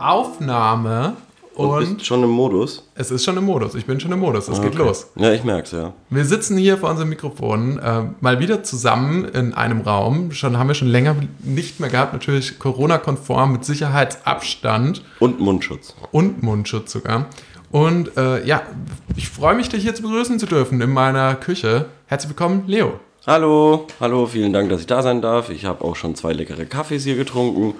Aufnahme und bist schon im Modus? Es ist schon im Modus. Ich bin schon im Modus. Es geht los. Ja, ich merk's, ja. Wir sitzen hier vor unserem Mikrofon mal wieder zusammen in einem Raum. Haben wir schon länger nicht mehr gehabt. Natürlich Corona-konform mit Sicherheitsabstand. Und Mundschutz. Und Mundschutz sogar. Und ich freue mich, dich hier zu begrüßen zu dürfen in meiner Küche. Herzlich willkommen, Leo. Hallo, vielen Dank, dass ich da sein darf. Ich habe auch schon 2 leckere Kaffees hier getrunken.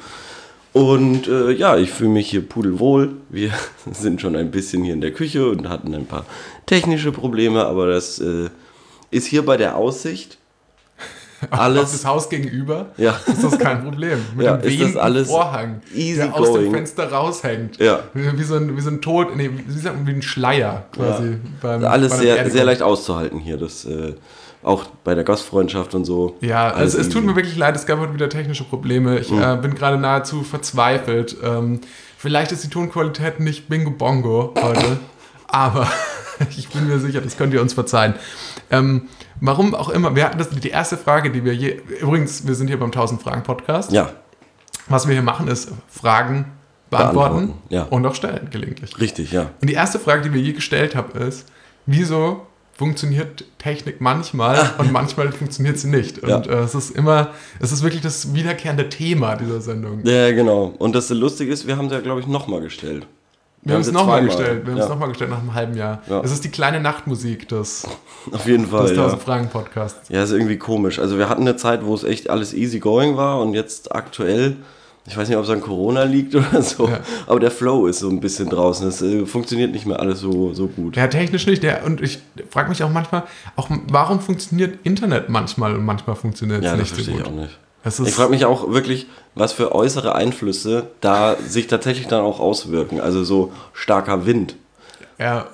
Und ich fühle mich hier pudelwohl. Wir sind schon ein bisschen hier in der Küche und hatten ein paar technische Probleme, aber das ist hier bei der Aussicht alles... Auf das Haus gegenüber ist das kein Problem. Mit dem wehenden Vorhang, der aus dem Fenster raushängt. Ja. Wie so ein Tod, wie ein Schleier quasi. Ja. Alles sehr leicht auszuhalten hier, das... Auch bei der Gastfreundschaft und so. Ja, also es tut mir wirklich leid, es gab heute wieder technische Probleme. Ich bin gerade nahezu verzweifelt. Vielleicht ist die Tonqualität nicht Bingo Bongo heute, aber ich bin mir sicher, das könnt ihr uns verzeihen. Warum auch immer, wir hatten die erste Frage, die wir übrigens, wir sind hier beim 1000-Fragen-Podcast. Ja. Was wir hier machen, ist Fragen beantworten. Ja. Und auch stellen, gelegentlich. Richtig, ja. Und die erste Frage, die wir je gestellt haben, ist, wieso funktioniert Technik manchmal und manchmal funktioniert sie nicht. Und es ist wirklich das wiederkehrende Thema dieser Sendung. Ja, genau. Und das Lustige ist, wir haben es ja, glaube ich, nochmal gestellt. Wir haben es nochmal gestellt. Wir haben es nochmal gestellt nach einem halben Jahr. Ja. Es ist die kleine Nachtmusik des Auf jeden Fall, des 1000-Fragen-Podcasts. Ja, ist irgendwie komisch. Also wir hatten eine Zeit, wo es echt alles easy going war und jetzt aktuell... Ich weiß nicht, ob es an Corona liegt oder so, aber der Flow ist so ein bisschen draußen. Es funktioniert nicht mehr alles so gut. Ja, technisch nicht. Und ich frage mich auch manchmal, warum funktioniert Internet manchmal und manchmal funktioniert es nicht so gut. Ja, das verstehe ich auch nicht. Ich frage mich auch wirklich, was für äußere Einflüsse da sich tatsächlich dann auch auswirken. Also so starker Wind. Ja,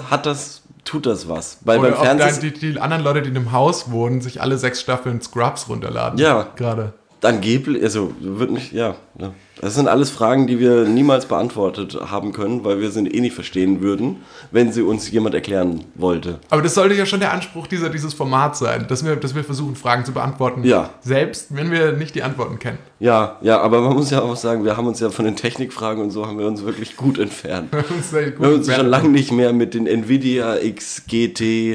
tut das was? Weil oder beim Fernsehen die anderen Leute, die in einem Haus wohnen, sich alle 6 Staffeln Scrubs runterladen. Ja. Gerade. Angeblich, also würde mich, das sind alles Fragen, die wir niemals beantwortet haben können, weil wir sie eh nicht verstehen würden, wenn sie uns jemand erklären wollte. Aber das sollte ja schon der Anspruch dieses Formats sein, dass wir versuchen, Fragen zu beantworten, selbst wenn wir nicht die Antworten kennen. Ja, aber man muss ja auch sagen, wir haben uns ja von den Technikfragen und so haben wir uns wirklich gut entfernt. Wir haben uns schon lange nicht mehr mit den Nvidia XGT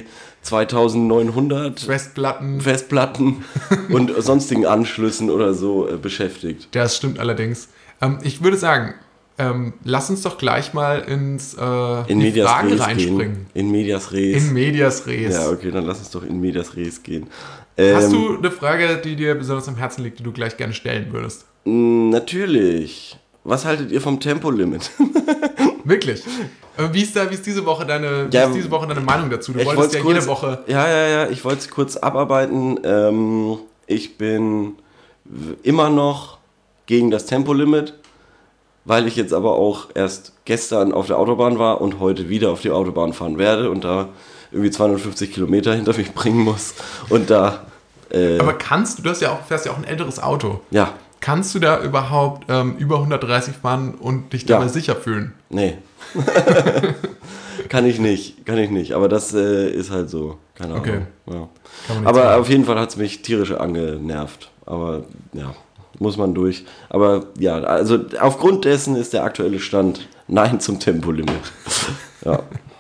2900 Festplatten und sonstigen Anschlüssen oder so beschäftigt. Das stimmt allerdings. Ich würde sagen, lass uns doch gleich mal in die Fragen reinspringen. In medias res. In medias res. Ja, okay, dann lass uns doch in medias res gehen. Hast du eine Frage, die dir besonders am Herzen liegt, die du gleich gerne stellen würdest? Natürlich. Was haltet ihr vom Tempolimit? Wirklich? Wie ist diese Woche deine Meinung dazu? Du wolltest ja jede Woche... Ja, ich wollte es kurz abarbeiten. Ich bin immer noch gegen das Tempolimit, weil ich jetzt aber auch erst gestern auf der Autobahn war und heute wieder auf die Autobahn fahren werde und da irgendwie 250 Kilometer hinter mich bringen muss. Und da... Aber fährst ja auch ein älteres Auto. Ja. Kannst du da überhaupt über 130 fahren und dich dabei sicher fühlen? Nee. Kann ich nicht. Aber das ist halt so. Keine Ahnung. Okay. Ja. Aber auf jeden Fall hat es mich tierisch angenervt. Aber ja, muss man durch. Aber ja, also aufgrund dessen ist der aktuelle Stand Nein zum Tempolimit. Ja.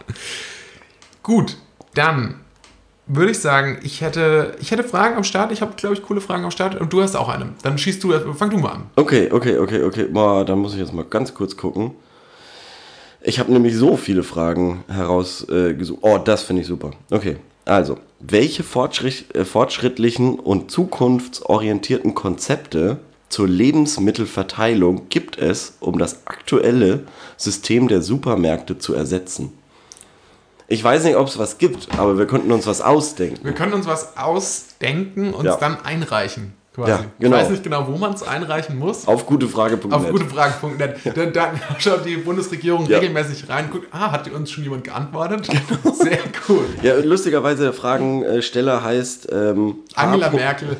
Gut, dann würde ich sagen, ich hätte Fragen am Start. Ich habe, glaube ich, coole Fragen am Start. Und du hast auch eine. Dann fang du mal an. Okay. Boah, dann muss ich jetzt mal ganz kurz gucken. Ich habe nämlich so viele Fragen herausgesucht. Oh, das finde ich super. Okay, also, welche fortschrittlichen und zukunftsorientierten Konzepte zur Lebensmittelverteilung gibt es, um das aktuelle System der Supermärkte zu ersetzen? Ich weiß nicht, ob es was gibt, aber wir könnten uns was ausdenken. Wir können uns was ausdenken und es dann einreichen. Quasi. Ja, genau. Ich weiß nicht genau, wo man es einreichen muss. Auf gutefrage.net. Auf gutefrage.net. Dann schaut die Bundesregierung regelmäßig rein, guckt, hat uns schon jemand geantwortet? Genau. Sehr cool. Ja, lustigerweise der Fragensteller heißt Angela Merkel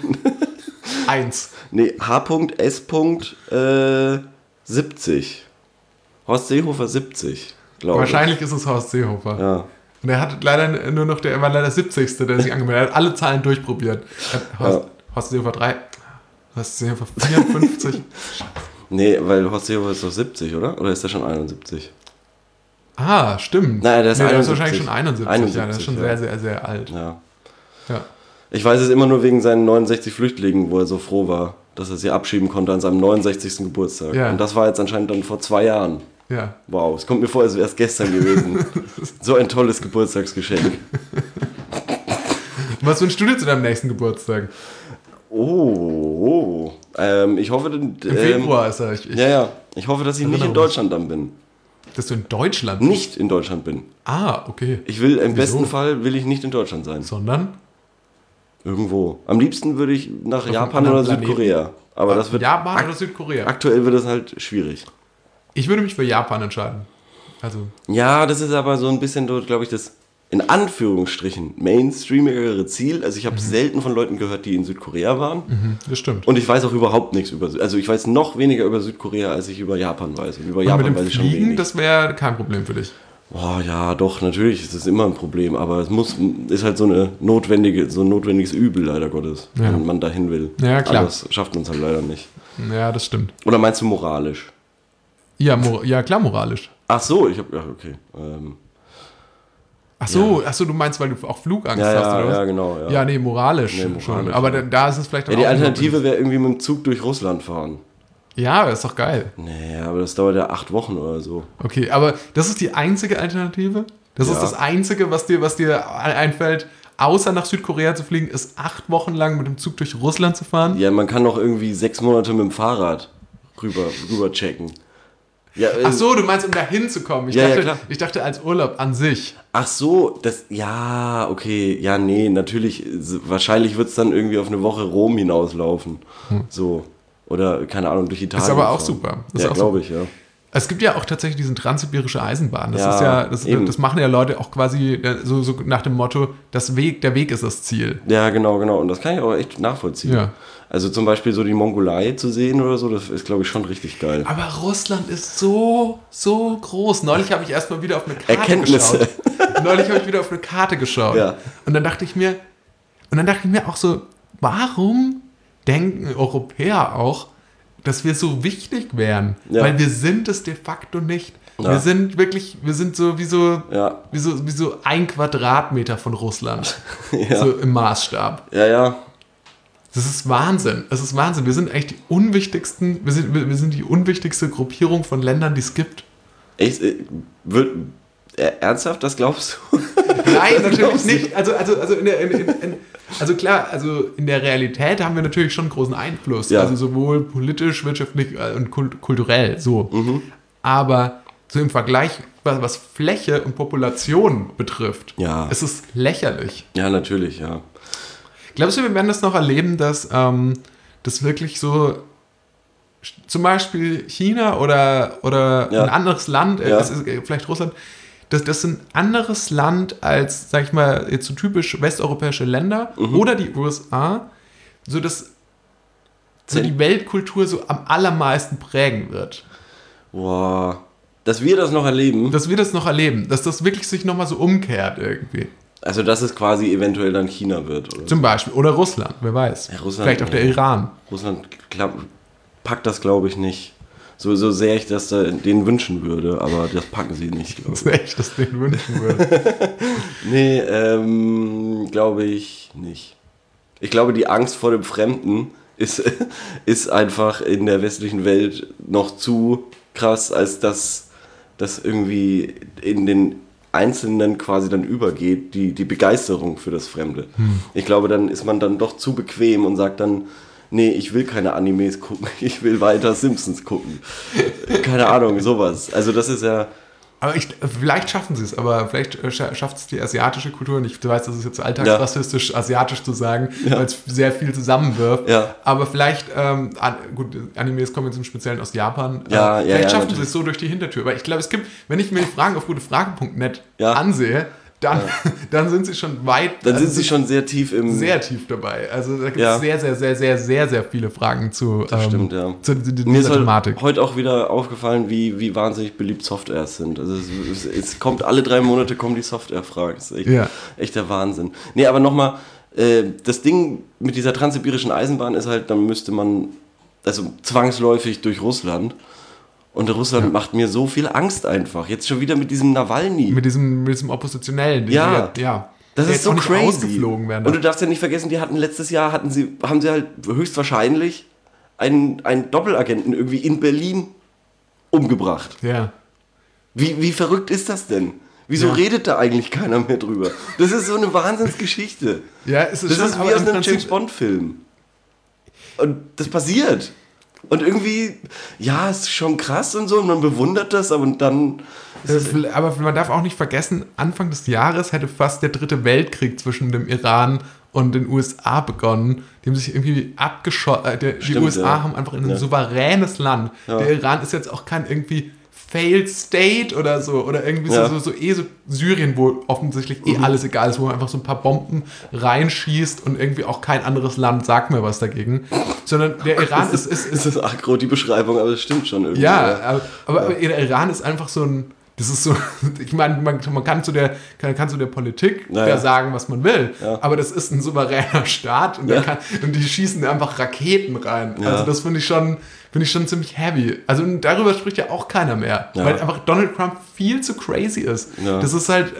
1. Nee, H.S. 70. Horst Seehofer 70, glaube ich. Wahrscheinlich ist es Horst Seehofer. Ja. Und er war leider 70. der sich angemeldet hat. Er hat alle Zahlen durchprobiert. Horst Seehofer 3, Horst Seehofer 54. Nee, weil Horst Seehofer ist doch 70, oder? Oder ist der schon 71? Ah, stimmt. Naja, der ist 71. Der ist wahrscheinlich schon 71. Ja, der ist schon ja. sehr, sehr, sehr alt. Ja. Ja. Ich weiß es immer nur wegen seinen 69 Flüchtlingen, wo er so froh war, dass er sie abschieben konnte an seinem 69. Geburtstag. Ja. Und das war jetzt anscheinend dann vor 2 Jahren. Ja. Wow, es kommt mir vor, als wäre es gestern gewesen. So ein tolles Geburtstagsgeschenk. Was wünschst du dir zu deinem nächsten Geburtstag? Ich hoffe... Im Februar ist er. Ich hoffe, dass ich nicht in Deutschland dann bin. Dass du in Deutschland Nicht in Deutschland bin. Ah, okay. Ich will, im besten Fall will ich nicht in Deutschland sein. Sondern? Irgendwo. Am liebsten würde ich nach Auf Japan einem oder anderen Südkorea. Aber das wird Japan oder Südkorea? aktuell wird das halt schwierig. Ich würde mich für Japan entscheiden. Also, Ja, das ist aber so ein bisschen, glaube ich, das in Anführungsstrichen mainstreamigere Ziel. Also ich habe selten von Leuten gehört, die in Südkorea waren. das stimmt. Und ich weiß auch überhaupt nichts über Also ich weiß noch weniger über Südkorea, als ich über Japan weiß. Und über Japan mit dem weiß ich schon Fliegen, wenig. das wäre kein Problem für dich. Boah, ja, doch, natürlich ist das immer ein Problem. Aber es ist halt so ein notwendiges Übel, leider Gottes, Ja. wenn man dahin will. Ja, klar. Aber das schafft man es halt leider nicht. Ja, das stimmt. Oder meinst du moralisch? Ja, ja klar, moralisch. Ach so, okay. Ach so, du meinst, weil du auch Flugangst Ja, hast, oder was? ja, genau. Ja. Ja, nee, moralisch, Nee, moralisch, schon. Aber ja. da ist es vielleicht dann Ja, die auch nicht Alternative wäre irgendwie mit dem Zug durch Russland fahren. Ja, ist doch geil. Nee, aber das dauert ja 8 Wochen oder so. Okay, aber das ist die einzige Alternative? Das Ja. ist das Einzige, was dir einfällt, außer nach Südkorea zu fliegen, ist 8 Wochen lang mit dem Zug durch Russland zu fahren? Ja, man kann doch irgendwie 6 Monate mit dem Fahrrad rüber checken. Ja, Ach so, du meinst, um da hinzukommen. Ja, klar. Ich dachte als Urlaub an sich. Ach so, okay. Ja, nee, natürlich. Wahrscheinlich wird es dann irgendwie auf eine Woche Rom hinauslaufen. So. Oder, keine Ahnung, durch Italien. Ist aber auch fahren. super. Ist Ja, auch glaube ich, ja. Es gibt ja auch tatsächlich diesen transsibirische Eisenbahn. Das Ja, ist eben. das machen ja Leute auch quasi so nach dem Motto, der Weg ist das Ziel. Ja, genau. Und das kann ich auch echt nachvollziehen. Ja. Also zum Beispiel so die Mongolei zu sehen oder so, das ist, glaube ich, schon richtig geil. Aber Russland ist so groß. Neulich habe ich erstmal wieder auf eine Karte Erkenntnisse. geschaut. Ja. Und dann dachte ich mir auch so, warum denken Europäer auch, dass wir so wichtig wären? Ja. Weil wir sind es de facto nicht. Ja. Wir sind so wie so Ja. 1 Quadratmeter von Russland. Ja. So im Maßstab. Ja. Das ist Wahnsinn. Es ist Wahnsinn. Wir sind echt die unwichtigsten, wir sind die unwichtigste Gruppierung von Ländern, die es gibt. Echt? Ernsthaft, das glaubst du? Nein, natürlich Glaubst du? nicht. Also klar, in der Realität haben wir natürlich schon einen großen Einfluss. Ja. Also sowohl politisch, wirtschaftlich und kulturell so. Aber so im Vergleich, was Fläche und Population betrifft, Ja. ist es lächerlich. Ja, natürlich, ja. Glaubst du, wir werden das noch erleben, dass das wirklich so zum Beispiel China oder Ja. ein anderes Land, Ja. es ist vielleicht Russland, das ein anderes Land als, sag ich mal, jetzt so typisch westeuropäische Länder oder die USA, so dass so die Weltkultur so am allermeisten prägen wird. Boah. Dass wir das noch erleben. Dass wir das noch erleben, dass das wirklich sich nochmal so umkehrt irgendwie. Also, dass es quasi eventuell dann China wird. Oder? Zum Beispiel. Oder Russland, wer weiß. Ja, Russland, Vielleicht auch der Iran. Russland packt das, glaube ich, nicht. So sehr ich das denen wünschen würde, aber das packen sie nicht, glaube ich. Das ist echt, das denen wünschen würde. Nee, glaube ich nicht. Ich glaube, die Angst vor dem Fremden ist einfach in der westlichen Welt noch zu krass, als dass das irgendwie in den Einzelnen quasi dann übergeht, die Begeisterung für das Fremde. Ich glaube, dann ist man dann doch zu bequem und sagt dann, nee, ich will keine Animes gucken, ich will weiter Simpsons gucken. Keine Ahnung, sowas. Also das ist ja... Aber vielleicht schaffen sie es, aber vielleicht schafft es die asiatische Kultur nicht. Du weißt, das ist jetzt alltagsrassistisch, asiatisch zu sagen, weil es sehr viel zusammenwirft. Ja. Aber vielleicht, gut, Animes kommen jetzt im Speziellen aus Japan. Ja, vielleicht schaffen sie natürlich. es so durch die Hintertür. Weil ich glaube, es gibt, wenn ich mir die Fragen auf gutefrage.net Ja. ansehe, dann sind sie schon weit. Dann sind sie schon sehr tief im... sehr tief dabei. Also da gibt Ja. es sehr, sehr, sehr, sehr, sehr, sehr viele Fragen zu, Stimmt, ja. zu Mir ist dieser Thematik. heute auch wieder aufgefallen, wie wahnsinnig beliebt Softwares sind. Also es kommt alle 3 Monate kommen die Software-Fragen. Das ist echt der Wahnsinn. Nee, aber nochmal, das Ding mit dieser transsibirischen Eisenbahn ist halt, dann müsste man also zwangsläufig durch Russland. Und Russland macht mir so viel Angst einfach. Jetzt schon wieder mit diesem Nawalny. Mit diesem Oppositionellen. Ja. Das ist so crazy. Ausgeflogen werden. Und du darfst ja nicht vergessen, letztes Jahr haben sie halt höchstwahrscheinlich einen Doppelagenten irgendwie in Berlin umgebracht. Ja. Wie verrückt ist das denn? Wieso redet da eigentlich keiner mehr drüber? Das ist so eine Wahnsinnsgeschichte. Ja, es ist das ist wie aus einem James-Bond-Film. Und das passiert. Und irgendwie, ja, es ist schon krass und so, und man bewundert das, aber dann... Aber man darf auch nicht vergessen, Anfang des Jahres hätte fast der 3. Weltkrieg zwischen dem Iran und den USA begonnen. Die haben sich irgendwie abgeschossen. Die USA haben einfach ein souveränes Land. Ja. Der Iran ist jetzt auch kein irgendwie Failed State oder so. Oder irgendwie so Syrien, wo offensichtlich alles egal ist, wo man einfach so ein paar Bomben reinschießt und irgendwie auch kein anderes Land sagt mir was dagegen. Sondern der Iran ist das aggro, die Beschreibung, aber das stimmt schon irgendwie. Ja, aber der Iran ist einfach so ein... Das ist so, ich meine, man kann zu der Politik sagen, was man will, aber das ist ein souveräner Staat und, und die schießen einfach Raketen rein. Ja. Also das finde ich schon ziemlich heavy. Also darüber spricht ja auch keiner mehr, weil einfach Donald Trump viel zu crazy ist. Ja. Das ist halt,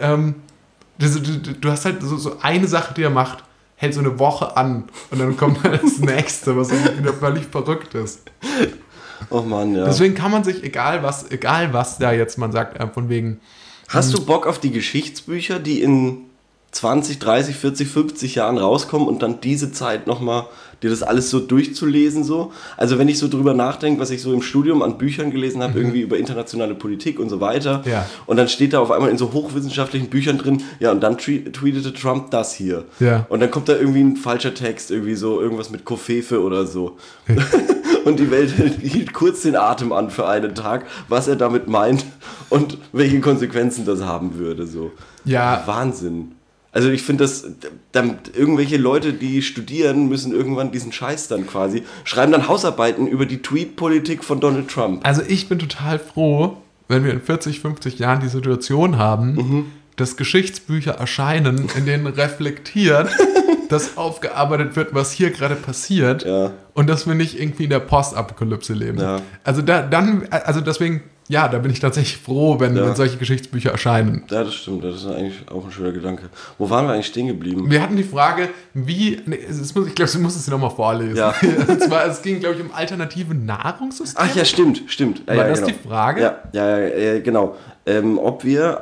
du hast halt so eine Sache, die er macht, hält so eine Woche an und dann kommt halt das nächste, was wieder völlig verrückt ist. Oh Mann, ja. Deswegen kann man sich, egal was da jetzt man sagt, von wegen... Hast du Bock auf die Geschichtsbücher, die in 20, 30, 40, 50 Jahren rauskommen und dann diese Zeit nochmal, dir das alles so durchzulesen so? Also wenn ich so drüber nachdenke, was ich so im Studium an Büchern gelesen habe, irgendwie über internationale Politik und so weiter, und dann steht da auf einmal in so hochwissenschaftlichen Büchern drin, ja, und dann tweetete Trump das hier. Ja. Und dann kommt da irgendwie ein falscher Text, irgendwie so irgendwas mit Kofefe oder so. Und die Welt hielt kurz den Atem an für einen Tag, was er damit meint und welche Konsequenzen das haben würde. So. Ja. Wahnsinn. Also ich finde, irgendwelche Leute, die studieren, müssen irgendwann diesen Scheiß dann quasi, schreiben dann Hausarbeiten über die Tweet-Politik von Donald Trump. Also ich bin total froh, wenn wir in 40, 50 Jahren die Situation haben, dass Geschichtsbücher erscheinen, in denen reflektiert, dass aufgearbeitet wird, was hier gerade passiert, und dass wir nicht irgendwie in der Postapokalypse leben. Ja. Also deswegen, da bin ich tatsächlich froh, wenn solche Geschichtsbücher erscheinen. Ja, das stimmt, das ist eigentlich auch ein schöner Gedanke. Wo waren wir eigentlich stehen geblieben? Wir hatten die Frage, ich glaube, du musst es nochmal vorlesen. Ja. Und zwar, es ging, glaube ich, um alternative Nahrungssysteme. Ach ja, stimmt. War das die Frage? Ja, genau. Ob wir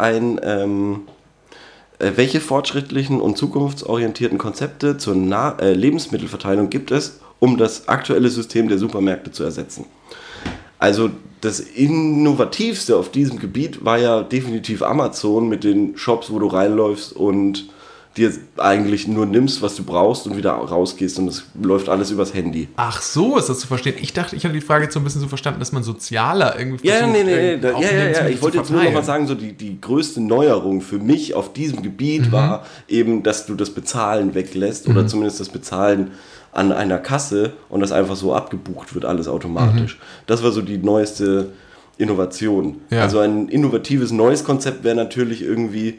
welche fortschrittlichen und zukunftsorientierten Konzepte zur Lebensmittelverteilung gibt es, um das aktuelle System der Supermärkte zu ersetzen? Also das Innovativste auf diesem Gebiet war ja definitiv Amazon mit den Shops, wo du reinläufst und dir eigentlich nur nimmst, was du brauchst und wieder rausgehst und es läuft alles übers Handy. Ach so, ist das zu verstehen? Ich dachte, ich hatte die Frage jetzt so ein bisschen so verstanden, dass man sozialer irgendwie versucht, ich wollte jetzt nur noch mal sagen, so die größte Neuerung für mich auf diesem Gebiet war eben, dass du das Bezahlen weglässt oder zumindest das Bezahlen an einer Kasse und das einfach so abgebucht wird, alles automatisch. Das war so die neueste Innovation. Ja. Also ein innovatives neues Konzept wäre natürlich irgendwie,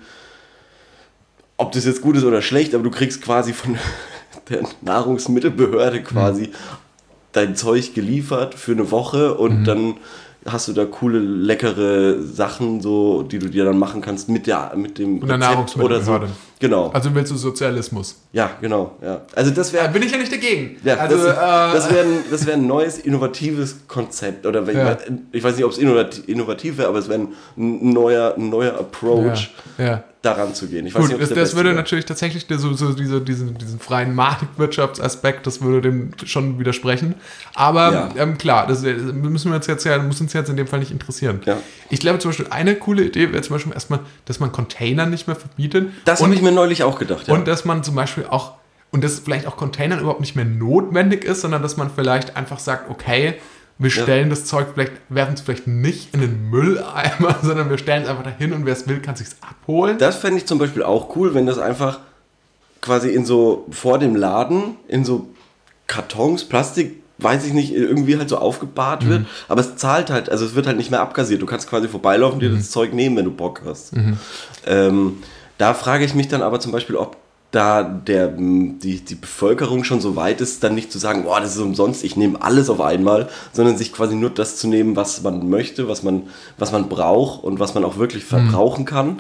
ob das jetzt gut ist oder schlecht, aber du kriegst quasi von der Nahrungsmittelbehörde quasi dein Zeug geliefert für eine Woche und dann hast du da coole, leckere Sachen, so, die du dir dann machen kannst mit dem Rezept oder so. Genau. Also willst du Sozialismus? Ja, genau. Ja. Also das wäre. Bin ich ja nicht dagegen. Ja, also, das wäre ein neues, innovatives Konzept. Oder ich weiß nicht, ob es innovativ wäre, aber es wäre ein neuer Approach, daran zu gehen. Ich weiß nicht, das würde natürlich tatsächlich diesen freien Marktwirtschaftsaspekt, das würde dem schon widersprechen. Aber klar, das muss uns jetzt in dem Fall nicht interessieren. Ja. Ich glaube zum Beispiel, eine coole Idee wäre zum Beispiel erstmal, dass man Container nicht mehr verbietet. Das habe ich mir neulich auch gedacht. Ja. Und dass man zum Beispiel auch, und dass vielleicht auch Containern überhaupt nicht mehr notwendig ist, sondern dass man vielleicht einfach sagt, okay, wir stellen das Zeug werfen es vielleicht nicht in den Mülleimer, sondern wir stellen es einfach dahin und wer es will, kann es sich abholen. Das fände ich zum Beispiel auch cool, wenn das einfach quasi vor dem Laden in so Kartons, Plastik, weiß ich nicht, irgendwie halt so aufgebahrt wird, aber es zahlt halt, also es wird halt nicht mehr abkassiert. Du kannst quasi vorbeilaufen und dir das Zeug nehmen, wenn du Bock hast. Da frage ich mich dann aber zum Beispiel, ob da die Bevölkerung schon so weit ist, dann nicht zu sagen, boah, das ist umsonst, ich nehme alles auf einmal, sondern sich quasi nur das zu nehmen, was man möchte, was man braucht und was man auch wirklich verbrauchen kann.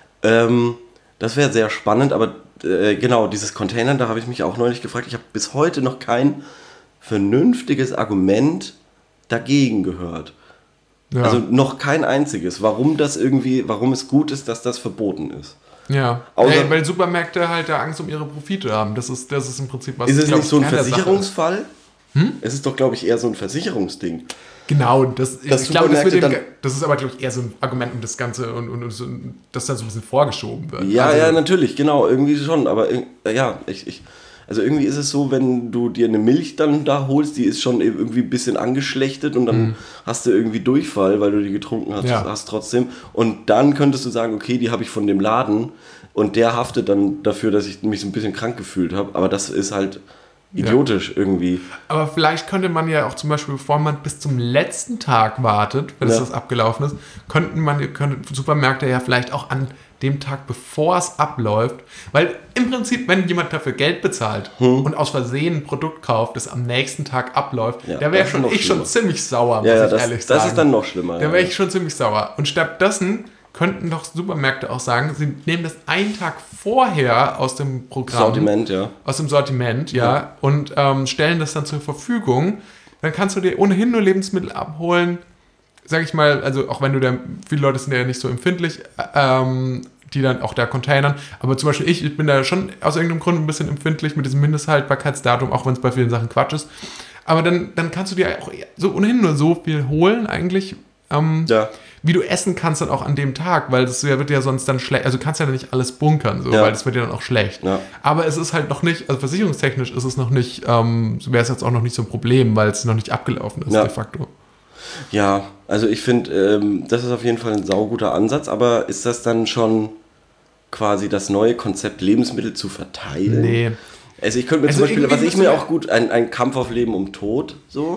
Das wäre sehr spannend, aber genau, dieses Containern, da habe ich mich auch neulich gefragt, ich habe bis heute noch kein vernünftiges Argument dagegen gehört. Ja. Also noch kein einziges, warum es gut ist, dass das verboten ist. Ja, weil Supermärkte halt da Angst um ihre Profite haben. Das ist im Prinzip was. Ist es nicht so ein Versicherungsfall? Es ist doch, glaube ich, eher so ein Versicherungsding. Genau, das ist aber, glaube ich, eher so ein Argument um das Ganze und das dann so ein bisschen vorgeschoben wird. Ja, natürlich, genau, irgendwie schon. Aber also irgendwie ist es so, wenn du dir eine Milch dann da holst, die ist schon irgendwie ein bisschen angeschlechtet und dann hast du irgendwie Durchfall, weil du die getrunken hast trotzdem. Und dann könntest du sagen, okay, die habe ich von dem Laden und der haftet dann dafür, dass ich mich so ein bisschen krank gefühlt habe. Aber das ist halt idiotisch irgendwie. Aber vielleicht könnte man ja auch zum Beispiel, bevor man bis zum letzten Tag wartet, wenn das abgelaufen ist, könnten Supermärkte ja vielleicht auch an dem Tag, bevor es abläuft, weil im Prinzip, wenn jemand dafür Geld bezahlt und aus Versehen ein Produkt kauft, das am nächsten Tag abläuft, da wäre schon ziemlich sauer, muss ich ehrlich sagen. Das ist dann noch schlimmer. Da wäre ich schon ziemlich sauer. Und stattdessen könnten doch Supermärkte auch sagen, sie nehmen das einen Tag vorher aus dem Programm. Aus dem Sortiment, und stellen das dann zur Verfügung. Dann kannst du dir ohnehin nur Lebensmittel abholen, sag ich mal, also auch wenn du viele Leute sind ja nicht so empfindlich, die dann auch da containern, aber zum Beispiel ich bin da schon aus irgendeinem Grund ein bisschen empfindlich mit diesem Mindesthaltbarkeitsdatum, auch wenn es bei vielen Sachen Quatsch ist. Aber dann kannst du dir auch so ohnehin nur so viel holen eigentlich, wie du essen kannst dann auch an dem Tag, weil das wird ja sonst dann schlecht, also du kannst ja nicht alles bunkern, weil das wird ja dann auch schlecht. Ja. Aber es ist halt noch nicht, also versicherungstechnisch ist es noch nicht, wäre es jetzt auch noch nicht so ein Problem, weil es noch nicht abgelaufen ist de facto. Ja, also ich finde, das ist auf jeden Fall ein sauguter Ansatz, aber ist das dann schon quasi das neue Konzept, Lebensmittel zu verteilen? Nee. Also ich könnte mir zum Beispiel, was ich mir auch gut, ein Kampf auf Leben um Tod, so.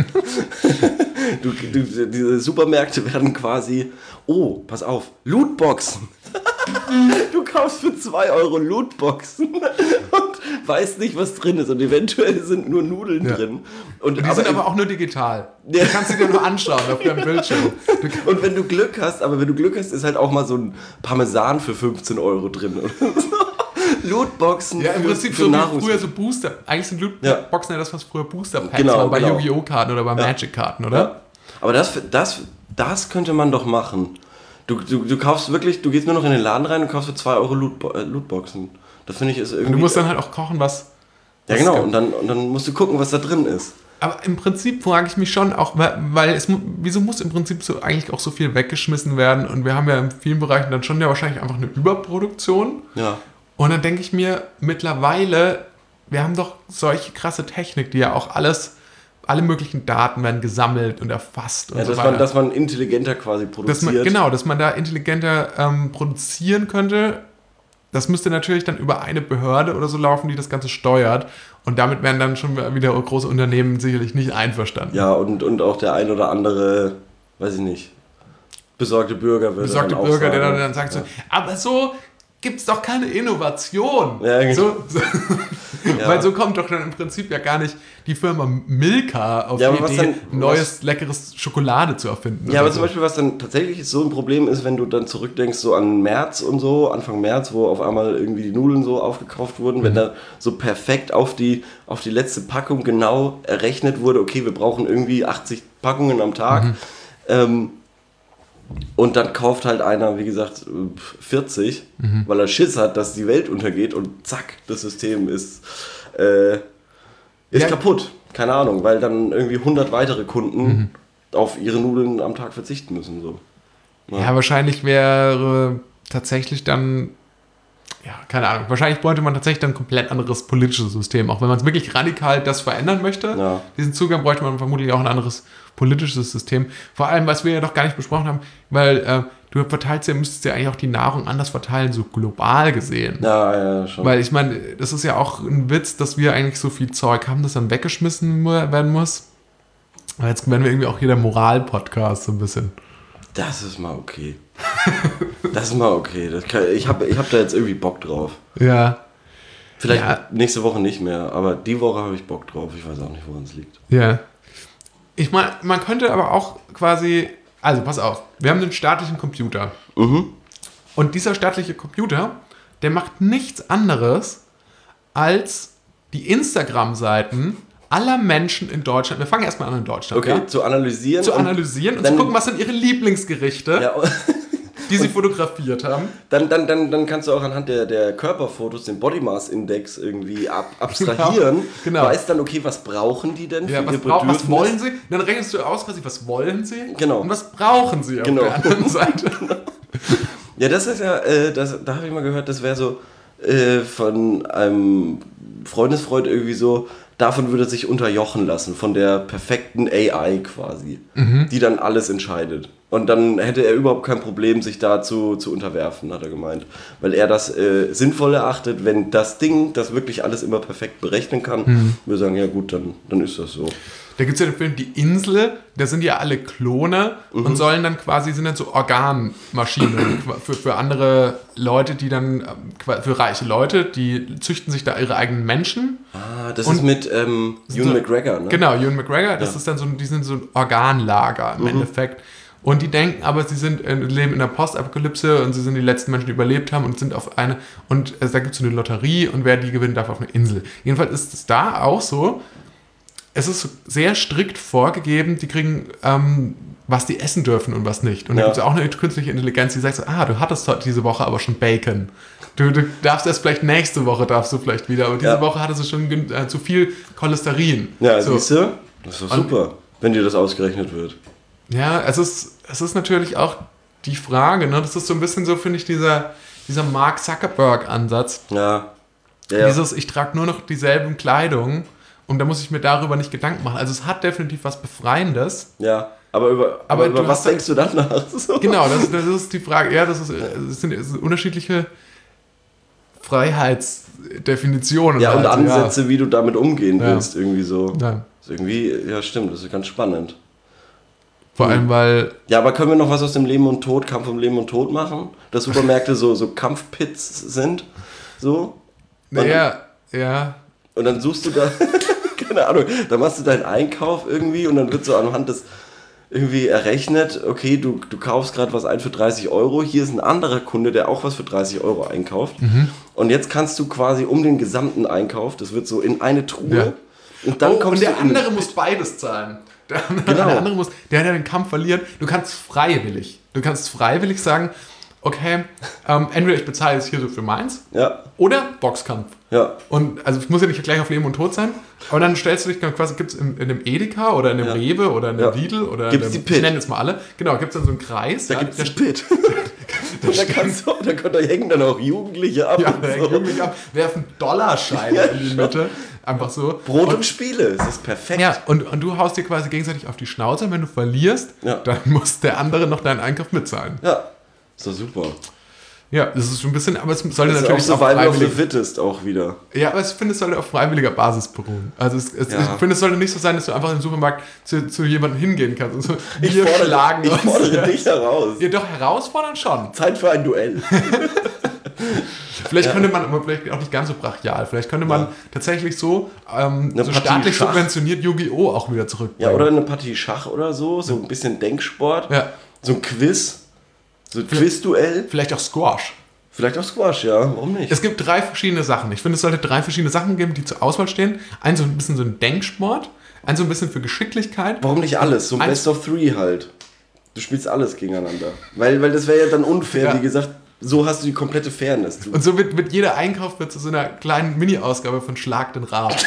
Diese Supermärkte werden quasi, pass auf, Lootboxen. Du kaufst für 2 Euro Lootboxen und weißt nicht, was drin ist. Und eventuell sind nur Nudeln drin. Und die sind aber auch nur digital. Du kannst sie dir nur anschauen auf deinem Bildschirm. Und wenn du Glück hast, ist halt auch mal so ein Parmesan für 15 Euro drin oder so. Lootboxen. Ja, im Prinzip so wie früher so Booster. Eigentlich sind Lootboxen ja das, was früher Booster-Packs waren bei Yu-Gi-Oh! Karten oder bei Magic-Karten, oder? Ja. Aber das könnte man doch machen. Du kaufst wirklich, du gehst nur noch in den Laden rein und kaufst für 2 Euro Lootboxen. Das finde ich ist irgendwie... Und du musst dann halt auch kochen, was... Ja, genau. Und dann musst du gucken, was da drin ist. Aber im Prinzip frage ich mich schon auch, wieso muss im Prinzip so eigentlich auch so viel weggeschmissen werden? Und wir haben ja in vielen Bereichen dann schon ja wahrscheinlich einfach eine Überproduktion. Ja. Und dann denke ich mir, mittlerweile, wir haben doch solche krasse Technik, die ja auch alle möglichen Daten werden gesammelt und erfasst und so weiter. Dass man intelligenter quasi produziert. Dass man da intelligenter produzieren könnte. Das müsste natürlich dann über eine Behörde oder so laufen, die das Ganze steuert. Und damit wären dann schon wieder große Unternehmen sicherlich nicht einverstanden. Ja, und auch der ein oder andere, weiß ich nicht, besorgte Bürger würde dann auch sagen, der dann sagt so, aber so gibt es doch keine Innovation. Ja, genau. Weil so kommt doch dann im Prinzip ja gar nicht die Firma Milka auf die Idee, neues, leckeres Schokolade zu erfinden. Ja, aber zum Beispiel, was dann tatsächlich so ein Problem ist, wenn du dann zurückdenkst, so an März und so, Anfang März, wo auf einmal irgendwie die Nudeln so aufgekauft wurden, wenn da so perfekt auf die letzte Packung genau errechnet wurde, okay, wir brauchen irgendwie 80 Packungen am Tag, und dann kauft halt einer, wie gesagt, 40, weil er Schiss hat, dass die Welt untergeht und zack, das System ist kaputt. Keine Ahnung, weil dann irgendwie 100 weitere Kunden auf ihre Nudeln am Tag verzichten müssen. So. Ja, wahrscheinlich wäre tatsächlich dann, keine Ahnung, wahrscheinlich bräuchte man tatsächlich dann ein komplett anderes politisches System. Auch wenn man es wirklich radikal das verändern möchte, diesen Zugang bräuchte man vermutlich auch ein anderes politisches System. Vor allem, was wir ja doch gar nicht besprochen haben, weil du müsstest ja eigentlich auch die Nahrung anders verteilen, so global gesehen. Ja, schon. Weil ich meine, das ist ja auch ein Witz, dass wir eigentlich so viel Zeug haben, das dann weggeschmissen werden muss. Aber jetzt werden wir irgendwie auch hier der Moral-Podcast so ein bisschen. Das ist mal okay. Ich hab da jetzt irgendwie Bock drauf. Ja. Vielleicht nächste Woche nicht mehr, aber die Woche habe ich Bock drauf. Ich weiß auch nicht, woran es liegt. Ja. Ich meine, man könnte aber auch quasi, also pass auf, wir haben einen staatlichen Computer. Und dieser staatliche Computer, der macht nichts anderes, als die Instagram-Seiten aller Menschen in Deutschland, wir fangen erstmal an in Deutschland, Okay, zu analysieren. und zu gucken, was sind ihre Lieblingsgerichte, Ja, die sie fotografiert haben. dann kannst du auch anhand der Körperfotos den Body Mass Index irgendwie abstrahieren. Genau. Weißt dann, okay, was brauchen die denn für Ja, ihr was wollen sie? Dann rechnest du aus, quasi, was wollen sie Genau. und was brauchen sie auf der anderen Seite. Ja, das ist ja, da habe ich mal gehört, das wäre so von einem Freundesfreund irgendwie so, davon würde sich unterjochen lassen, von der perfekten AI quasi, die dann alles entscheidet. Und dann hätte er überhaupt kein Problem, sich dazu zu unterwerfen, hat er gemeint. Weil er das sinnvoll erachtet, wenn das Ding das wirklich alles immer perfekt berechnen kann, würde sagen, ja gut, dann ist das so. Da gibt es ja den Film Die Insel, da sind ja alle Klone und sollen dann quasi, sind dann so Organmaschinen für andere Leute, die dann, für reiche Leute, die züchten sich da ihre eigenen Menschen. Ah, das ist mit Ewan McGregor, ne? Genau, Ewan McGregor, das ist dann so, die sind so ein Organlager im Endeffekt. Und die denken aber, sie leben in der Postapokalypse und sie sind die letzten Menschen, die überlebt haben und sind auf eine, und da gibt es so eine Lotterie und wer die gewinnt, darf auf eine Insel. Jedenfalls ist es da auch so, es ist sehr strikt vorgegeben, die kriegen, was die essen dürfen und was nicht. Und da gibt es auch eine künstliche Intelligenz, die sagt so, du hattest diese Woche aber schon Bacon. Du darfst erst vielleicht nächste Woche, darfst du vielleicht wieder, aber diese Woche hattest du schon zu viel Cholesterin. Ja, so. siehst du? Das ist doch super, wenn dir das ausgerechnet wird. Ja, es ist natürlich auch die Frage, ne? Das ist so ein bisschen so, finde ich, dieser Mark Zuckerberg-Ansatz. Ja. Dieses, ich trage nur noch dieselben Kleidung und da muss ich mir darüber nicht Gedanken machen. Also es hat definitiv was Befreiendes. Ja, aber über was denkst du dann nach? Genau, das ist die Frage. Ja, das sind unterschiedliche Freiheitsdefinitionen. Ja, und halt. Ansätze, wie du damit umgehen willst, irgendwie so. Ja. Das ist irgendwie, ja stimmt, das ist ganz spannend. Vor allem, weil... Ja, aber können wir noch was aus dem Leben und Tod, Kampf um Leben und Tod machen? Dass Supermärkte so Kampfpits sind? So? Ja. Und dann suchst du da, keine Ahnung, dann machst du deinen Einkauf irgendwie und dann wird so anhand des irgendwie errechnet, okay, du kaufst gerade was ein für 30 Euro, hier ist ein anderer Kunde, der auch was für 30 Euro einkauft. Und jetzt kannst du quasi um den gesamten Einkauf, das wird so in eine Truhe, und dann kommst der du andere muss beides zahlen. Der andere muss, der den Kampf verliert. Du kannst freiwillig sagen, okay, entweder ich bezahle jetzt hier so für meins oder Boxkampf. Ja. Und also es muss ja nicht gleich auf Leben und Tod sein, aber dann stellst du dich dann quasi, gibt es in einem Edeka oder in einem Rewe oder in einem Lidl oder gibt's die Pit. Ich nenne jetzt mal alle, genau, gibt es dann so einen Kreis. Da gibt es die Pit. Da hängen dann auch Jugendliche ab. Ja, da hängen Jugendliche ab, werfen Dollarscheine in die Mitte. Einfach so. Brot und Spiele, es ist perfekt. Ja, und du haust dir quasi gegenseitig auf die Schnauze und wenn du verlierst, dann muss der andere noch deinen Einkauf mitzahlen. Ja, ist doch super. Ja, das ist schon ein bisschen, aber es sollte das natürlich ist auch Survival of the Fittest auch wieder. Ja, aber ich finde, es sollte auf freiwilliger Basis beruhen. Also ich finde, es sollte nicht so sein, dass du einfach im Supermarkt zu jemandem hingehen kannst und so, ich fordere dich heraus. Ja, doch, herausfordern schon. Zeit für ein Duell. Vielleicht könnte man, aber vielleicht auch nicht ganz so brachial, vielleicht könnte man tatsächlich so staatlich Schach. Subventioniert Yu-Gi-Oh! Auch wieder zurückbringen. Ja, oder eine Partie Schach oder so ein bisschen Denksport, so ein Quiz, so ein Quizduell. Vielleicht auch Squash. Vielleicht auch Squash, ja, warum nicht? Es gibt 3 verschiedene Sachen. Ich finde, es sollte 3 verschiedene Sachen geben, die zur Auswahl stehen. Ein so ein bisschen so ein Denksport, ein so ein bisschen für Geschicklichkeit. Warum nicht alles? So ein Best of 3 halt. Du spielst alles gegeneinander. Weil das wäre ja dann unfair, wie gesagt. So hast du die komplette Fairness. Und so wird jeder Einkauf zu so einer kleinen Mini-Ausgabe von Schlag den Rat.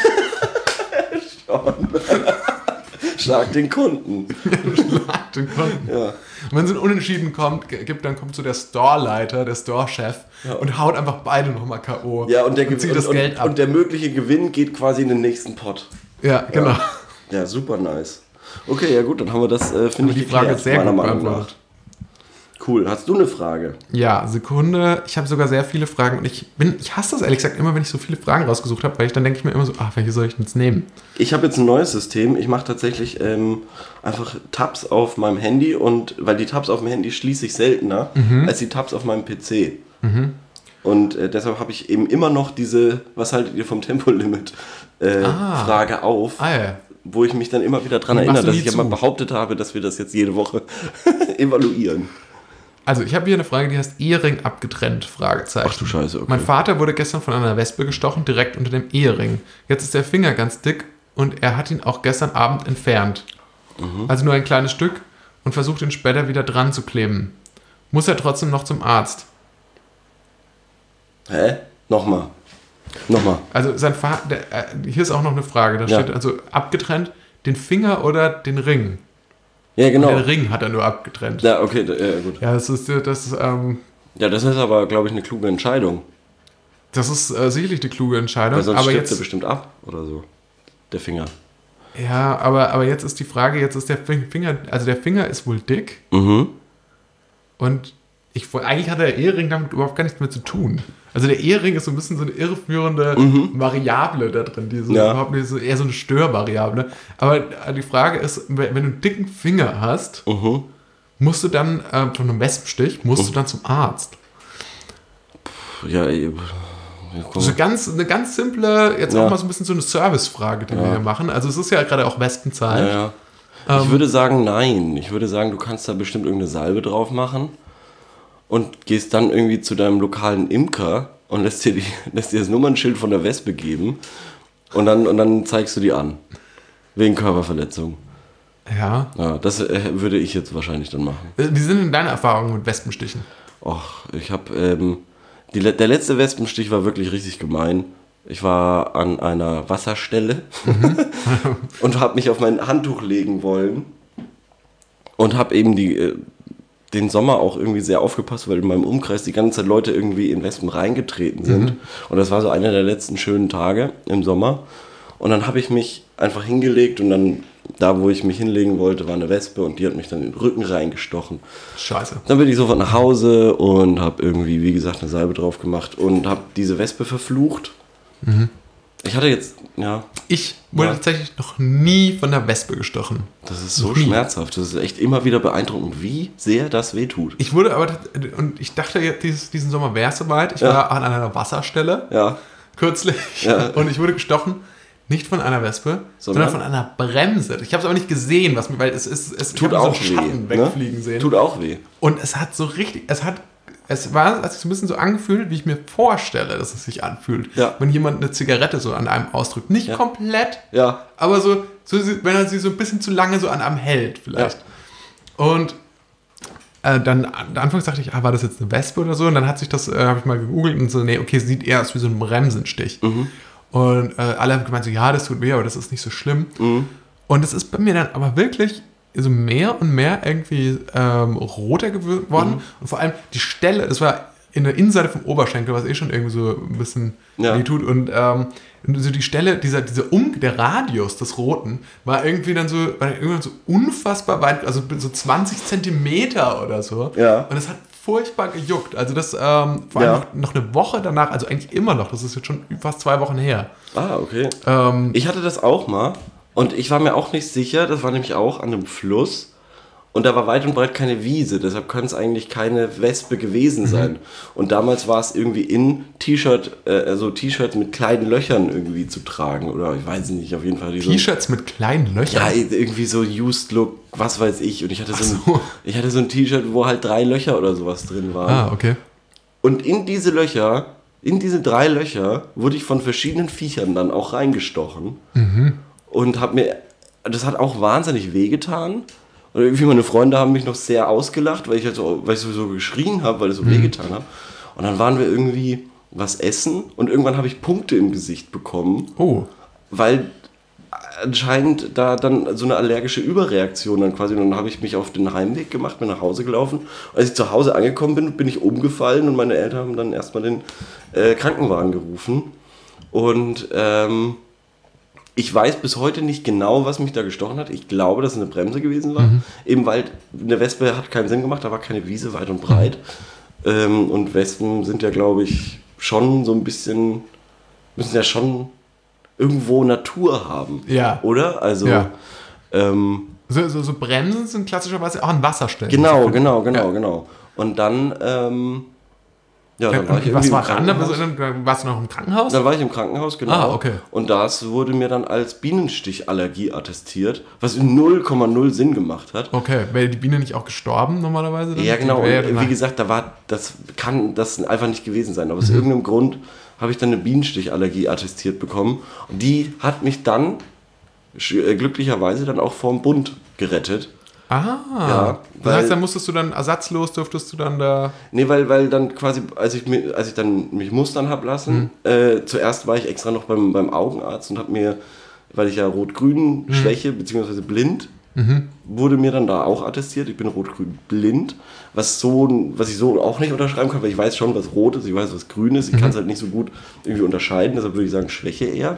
Schlag den Kunden. Schlag den Kunden. Ja. Und wenn es ein Unentschieden gibt, dann kommt so der Storeleiter, der Store-Chef und haut einfach beide nochmal K.O. Ja, und zieht das Geld ab. Und der mögliche Gewinn geht quasi in den nächsten Pot. Ja, genau. Ja, super nice. Okay, ja gut, dann haben wir das, finde ich, die Frage sehr gut beantwortet. Cool. Hast du eine Frage? Ja, Sekunde. Ich habe sogar sehr viele Fragen und ich hasse das ehrlich gesagt immer, wenn ich so viele Fragen rausgesucht habe, weil dann denke ich mir immer so, welche soll ich denn jetzt nehmen? Ich habe jetzt ein neues System. Ich mache tatsächlich einfach Tabs auf meinem Handy weil die Tabs auf dem Handy schließe ich seltener als die Tabs auf meinem PC. Und Und deshalb habe ich eben immer noch diese, was haltet ihr vom Tempolimit, Frage auf, ja. wo ich mich dann immer wieder dran Die erinnere, machst du dass nie ich ja mal zu. behauptet habe, dass wir das jetzt jede Woche evaluieren. Also ich habe hier eine Frage, die heißt Ehering abgetrennt, Fragezeichen. Ach du Scheiße, okay. Mein Vater wurde gestern von einer Wespe gestochen, direkt unter dem Ehering. Jetzt ist der Finger ganz dick und er hat ihn auch gestern Abend entfernt. Also nur ein kleines Stück und versucht ihn später wieder dran zu kleben. Muss er trotzdem noch zum Arzt? Hä? Nochmal. Also sein Vater, hier ist auch noch eine Frage, da Ja. steht also abgetrennt, den Finger oder den Ring? Ja, genau. Den Ring hat er nur abgetrennt. Ja, okay, ja, gut. Ja, das ist Ja, das ist aber, glaube ich, eine kluge Entscheidung. sicherlich die kluge Entscheidung. Weil sonst Aber stirbt er jetzt, bestimmt ab oder so. Der Finger. ja, aber jetzt ist die Frage, jetzt ist der Finger, also der Finger ist wohl dick Mhm. und eigentlich hat der Ehering damit überhaupt gar nichts mehr zu tun. Also der Ehering ist so ein bisschen so eine irreführende Variable da drin, die so Ja. überhaupt nicht so, eher so eine Störvariable. Aber die Frage ist, wenn du einen dicken Finger hast, musst du dann von einem Wespenstich, musst du dann zum Arzt. Ja, Das ist eine ganz simple, jetzt Ja. auch mal so ein bisschen so eine Servicefrage, die wir hier machen. Also es ist ja gerade auch Wespenzeit. ja. Ich würde sagen, nein. Ich würde sagen, du kannst da bestimmt irgendeine Salbe drauf machen und gehst dann irgendwie zu deinem lokalen Imker und lässt dir das Nummernschild von der Wespe geben und dann zeigst du die an. Wegen Körperverletzung. Ja. Ja, das würde ich jetzt wahrscheinlich dann machen. Wie sind denn deine Erfahrungen mit Wespenstichen? Och, ich habe der letzte Wespenstich war wirklich richtig gemein. Ich war an einer Wasserstelle und habe mich auf mein Handtuch legen wollen und habe eben den Sommer auch irgendwie sehr aufgepasst, weil in meinem Umkreis die ganze Zeit Leute irgendwie in Wespen reingetreten sind. Und das war so einer der letzten schönen Tage im Sommer. Und dann habe ich mich einfach hingelegt und dann, da wo ich mich hinlegen wollte, war eine Wespe und die hat mich dann in den Rücken reingestochen. Scheiße. Dann bin ich sofort nach Hause und habe irgendwie, wie gesagt, eine Salbe drauf gemacht und habe diese Wespe verflucht. Ich hatte jetzt, ja, Ich wurde tatsächlich noch nie von der Wespe gestochen. das ist so Noch nie. schmerzhaft. Das ist echt immer wieder beeindruckend, wie sehr das wehtut. Ich wurde aber, und ich dachte, diesen Sommer wäre es soweit. Ich war an einer Wasserstelle Ja, kürzlich und ich wurde gestochen. Nicht von einer Wespe, sondern von einer Bremse. Ich habe es aber nicht gesehen, weil es tut ich hab auch so einen Schatten weh. wegfliegen Ne? sehen. Tut auch weh. Und es hat so richtig, es hat sich so ein bisschen so angefühlt, wie ich mir vorstelle, dass es sich anfühlt. Ja. Wenn jemand eine Zigarette so an einem ausdrückt. Nicht komplett, Ja, aber so, wenn er sie so ein bisschen zu lange so an einem hält vielleicht. Und dann anfangs dachte ich, war das jetzt eine Wespe oder so? Und dann habe ich mal gegoogelt und so, nee, okay, sieht eher aus wie so ein Bremsenstich. Und alle haben gemeint so, ja, das tut weh, aber das ist nicht so schlimm. Und es ist bei mir dann aber wirklich so mehr und mehr irgendwie roter geworden. Und vor allem die Stelle, das war in der Innenseite vom Oberschenkel, was schon irgendwie so ein bisschen weh tut. Und so die Stelle, der Radius des Roten war irgendwann so unfassbar weit, also so 20 Zentimeter oder so. Ja. Und es hat furchtbar gejuckt. Also das vor allem noch eine Woche danach, also eigentlich immer noch, das ist jetzt schon fast 2 Wochen her. Ah, okay. Ich hatte das auch mal und ich war mir auch nicht sicher, das war nämlich auch an einem Fluss und da war weit und breit keine Wiese, deshalb kann es eigentlich keine Wespe gewesen sein. Und damals war es irgendwie in T-Shirt, also T-Shirts mit kleinen Löchern irgendwie zu tragen oder ich weiß nicht, auf jeden Fall. T-Shirts mit kleinen Löchern? Ja, irgendwie so Used Look, was weiß ich. Und ich hatte so ein T-Shirt, wo halt 3 Löcher oder sowas drin waren. Ah, okay. Und in diese 3 Löcher, wurde ich von verschiedenen Viechern dann auch reingestochen. Und das hat auch wahnsinnig wehgetan. Und irgendwie meine Freunde haben mich noch sehr ausgelacht, weil ich so geschrien habe, weil es so wehgetan hat. Und dann waren wir irgendwie was essen und irgendwann habe ich Punkte im Gesicht bekommen. Oh. Weil anscheinend da dann so eine allergische Überreaktion dann quasi, und dann habe ich mich auf den Heimweg gemacht, bin nach Hause gelaufen. Als ich zu Hause angekommen bin, bin ich umgefallen und meine Eltern haben dann erstmal den Krankenwagen gerufen. Und ich weiß bis heute nicht genau, was mich da gestochen hat. Ich glaube, dass es eine Bremse gewesen war. Eben weil eine Wespe hat keinen Sinn gemacht, da war keine Wiese weit und breit. Und Wespen sind ja, glaube ich, schon so ein bisschen, müssen ja schon irgendwo Natur haben. Ja. Oder? Also, Ja. So Bremsen sind klassischerweise auch an Wasserstellen. genau. Und dann, Ja, dann war ich was irgendwie war im ran? Krankenhaus. Warst du noch im Krankenhaus? Dann war ich im Krankenhaus, genau. Ah, okay. Und das wurde mir dann als Bienenstichallergie attestiert, was in 0,0 Sinn gemacht hat. Okay, wäre die Biene nicht auch gestorben normalerweise? Dann? Ja, genau. Und wie gesagt, das kann das einfach nicht gewesen sein. Aber aus irgendeinem Grund habe ich dann eine Bienenstichallergie attestiert bekommen. Und die hat mich dann glücklicherweise dann auch vorm Bund gerettet. Ja, das heißt, dann musstest du dann ersatzlos, durftest du dann da... Nee, weil dann quasi, als ich dann mich mustern habe lassen, zuerst war ich extra noch beim Augenarzt und habe mir, weil ich ja rot-grün Schwäche, beziehungsweise blind, wurde mir dann da auch attestiert. Ich bin rot-grün blind, was ich so auch nicht unterschreiben kann, weil ich weiß schon, was rot ist, ich weiß, was grün ist. Ich kann es halt nicht so gut irgendwie unterscheiden, deshalb würde ich sagen Schwäche eher.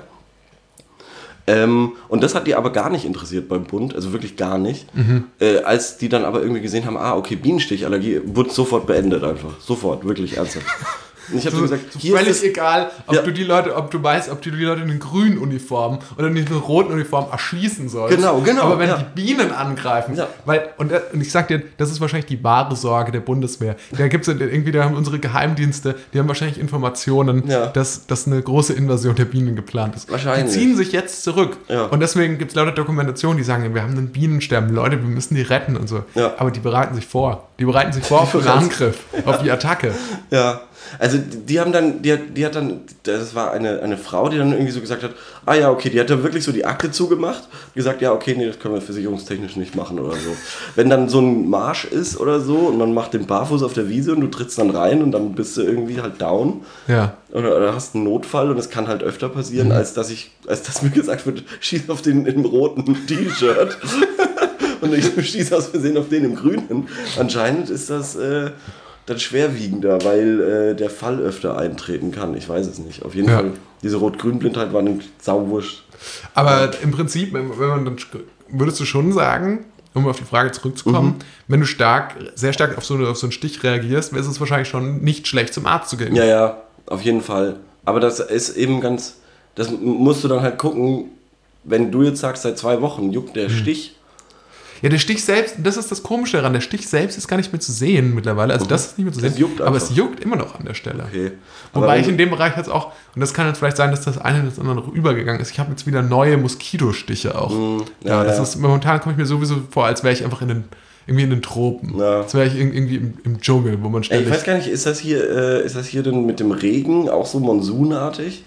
Und das hat die aber gar nicht interessiert beim Bund, also wirklich gar nicht. Als die dann aber irgendwie gesehen haben, okay, Bienenstichallergie, wurde sofort beendet einfach. Sofort, wirklich ernsthaft. Und ich habe so gesagt, hier völlig ist egal, ob du die Leute in den grünen Uniformen oder in den roten Uniformen erschießen sollst. Genau. Aber wenn die Bienen angreifen, und ich sag dir, das ist wahrscheinlich die wahre Sorge der Bundeswehr. Da haben unsere Geheimdienste, die haben wahrscheinlich Informationen, dass eine große Invasion der Bienen geplant ist. Wahrscheinlich. Die ziehen sich jetzt zurück. Ja. Und deswegen gibt es lauter Dokumentationen, die sagen, wir haben einen Bienensterben, Leute, wir müssen die retten und so. Ja. Aber die bereiten sich vor. Die bereiten sich vor auf den Angriff, auf die Attacke. Ja. Also die hat dann, das war eine Frau, die dann irgendwie so gesagt hat, okay, die hat dann wirklich so die Akte zugemacht, gesagt, okay, nee, das können wir versicherungstechnisch nicht machen oder so. Wenn dann so ein Marsch ist oder so und man macht den barfuß auf der Wiese und du trittst dann rein und dann bist du irgendwie halt down. Ja. Oder hast einen Notfall und es kann halt öfter passieren, als dass mir gesagt wird, schieß auf den im roten T-Shirt. Und ich schieße aus Versehen auf den im grünen. Anscheinend ist das dann schwerwiegender, weil der Fall öfter eintreten kann. Ich weiß es nicht. Auf jeden Fall, diese Rot-Grün-Blindheit war nämlich sauwurscht. Aber im Prinzip, wenn man dann, würdest du schon sagen, um auf die Frage zurückzukommen, wenn du sehr stark auf so einen Stich reagierst, ist es wahrscheinlich schon nicht schlecht, zum Arzt zu gehen. Ja, auf jeden Fall. Aber das ist eben das musst du dann halt gucken, wenn du jetzt sagst, seit 2 Wochen juckt der Stich. Ja, der Stich selbst, das ist das Komische daran, der Stich selbst ist gar nicht mehr zu sehen mittlerweile, also das ist nicht mehr zu sehen, aber es juckt immer noch an der Stelle. Okay. Wobei ich in dem Bereich jetzt auch, und das kann jetzt vielleicht sein, dass das eine oder das andere noch übergegangen ist, ich habe jetzt wieder neue Moskitostiche auch. Ist, momentan komme ich mir sowieso vor, als wäre ich einfach in den Tropen. Ja. Als wäre ich irgendwie im Dschungel, wo man ständig... Ich weiß gar nicht, ist das hier denn mit dem Regen auch so monsunartig?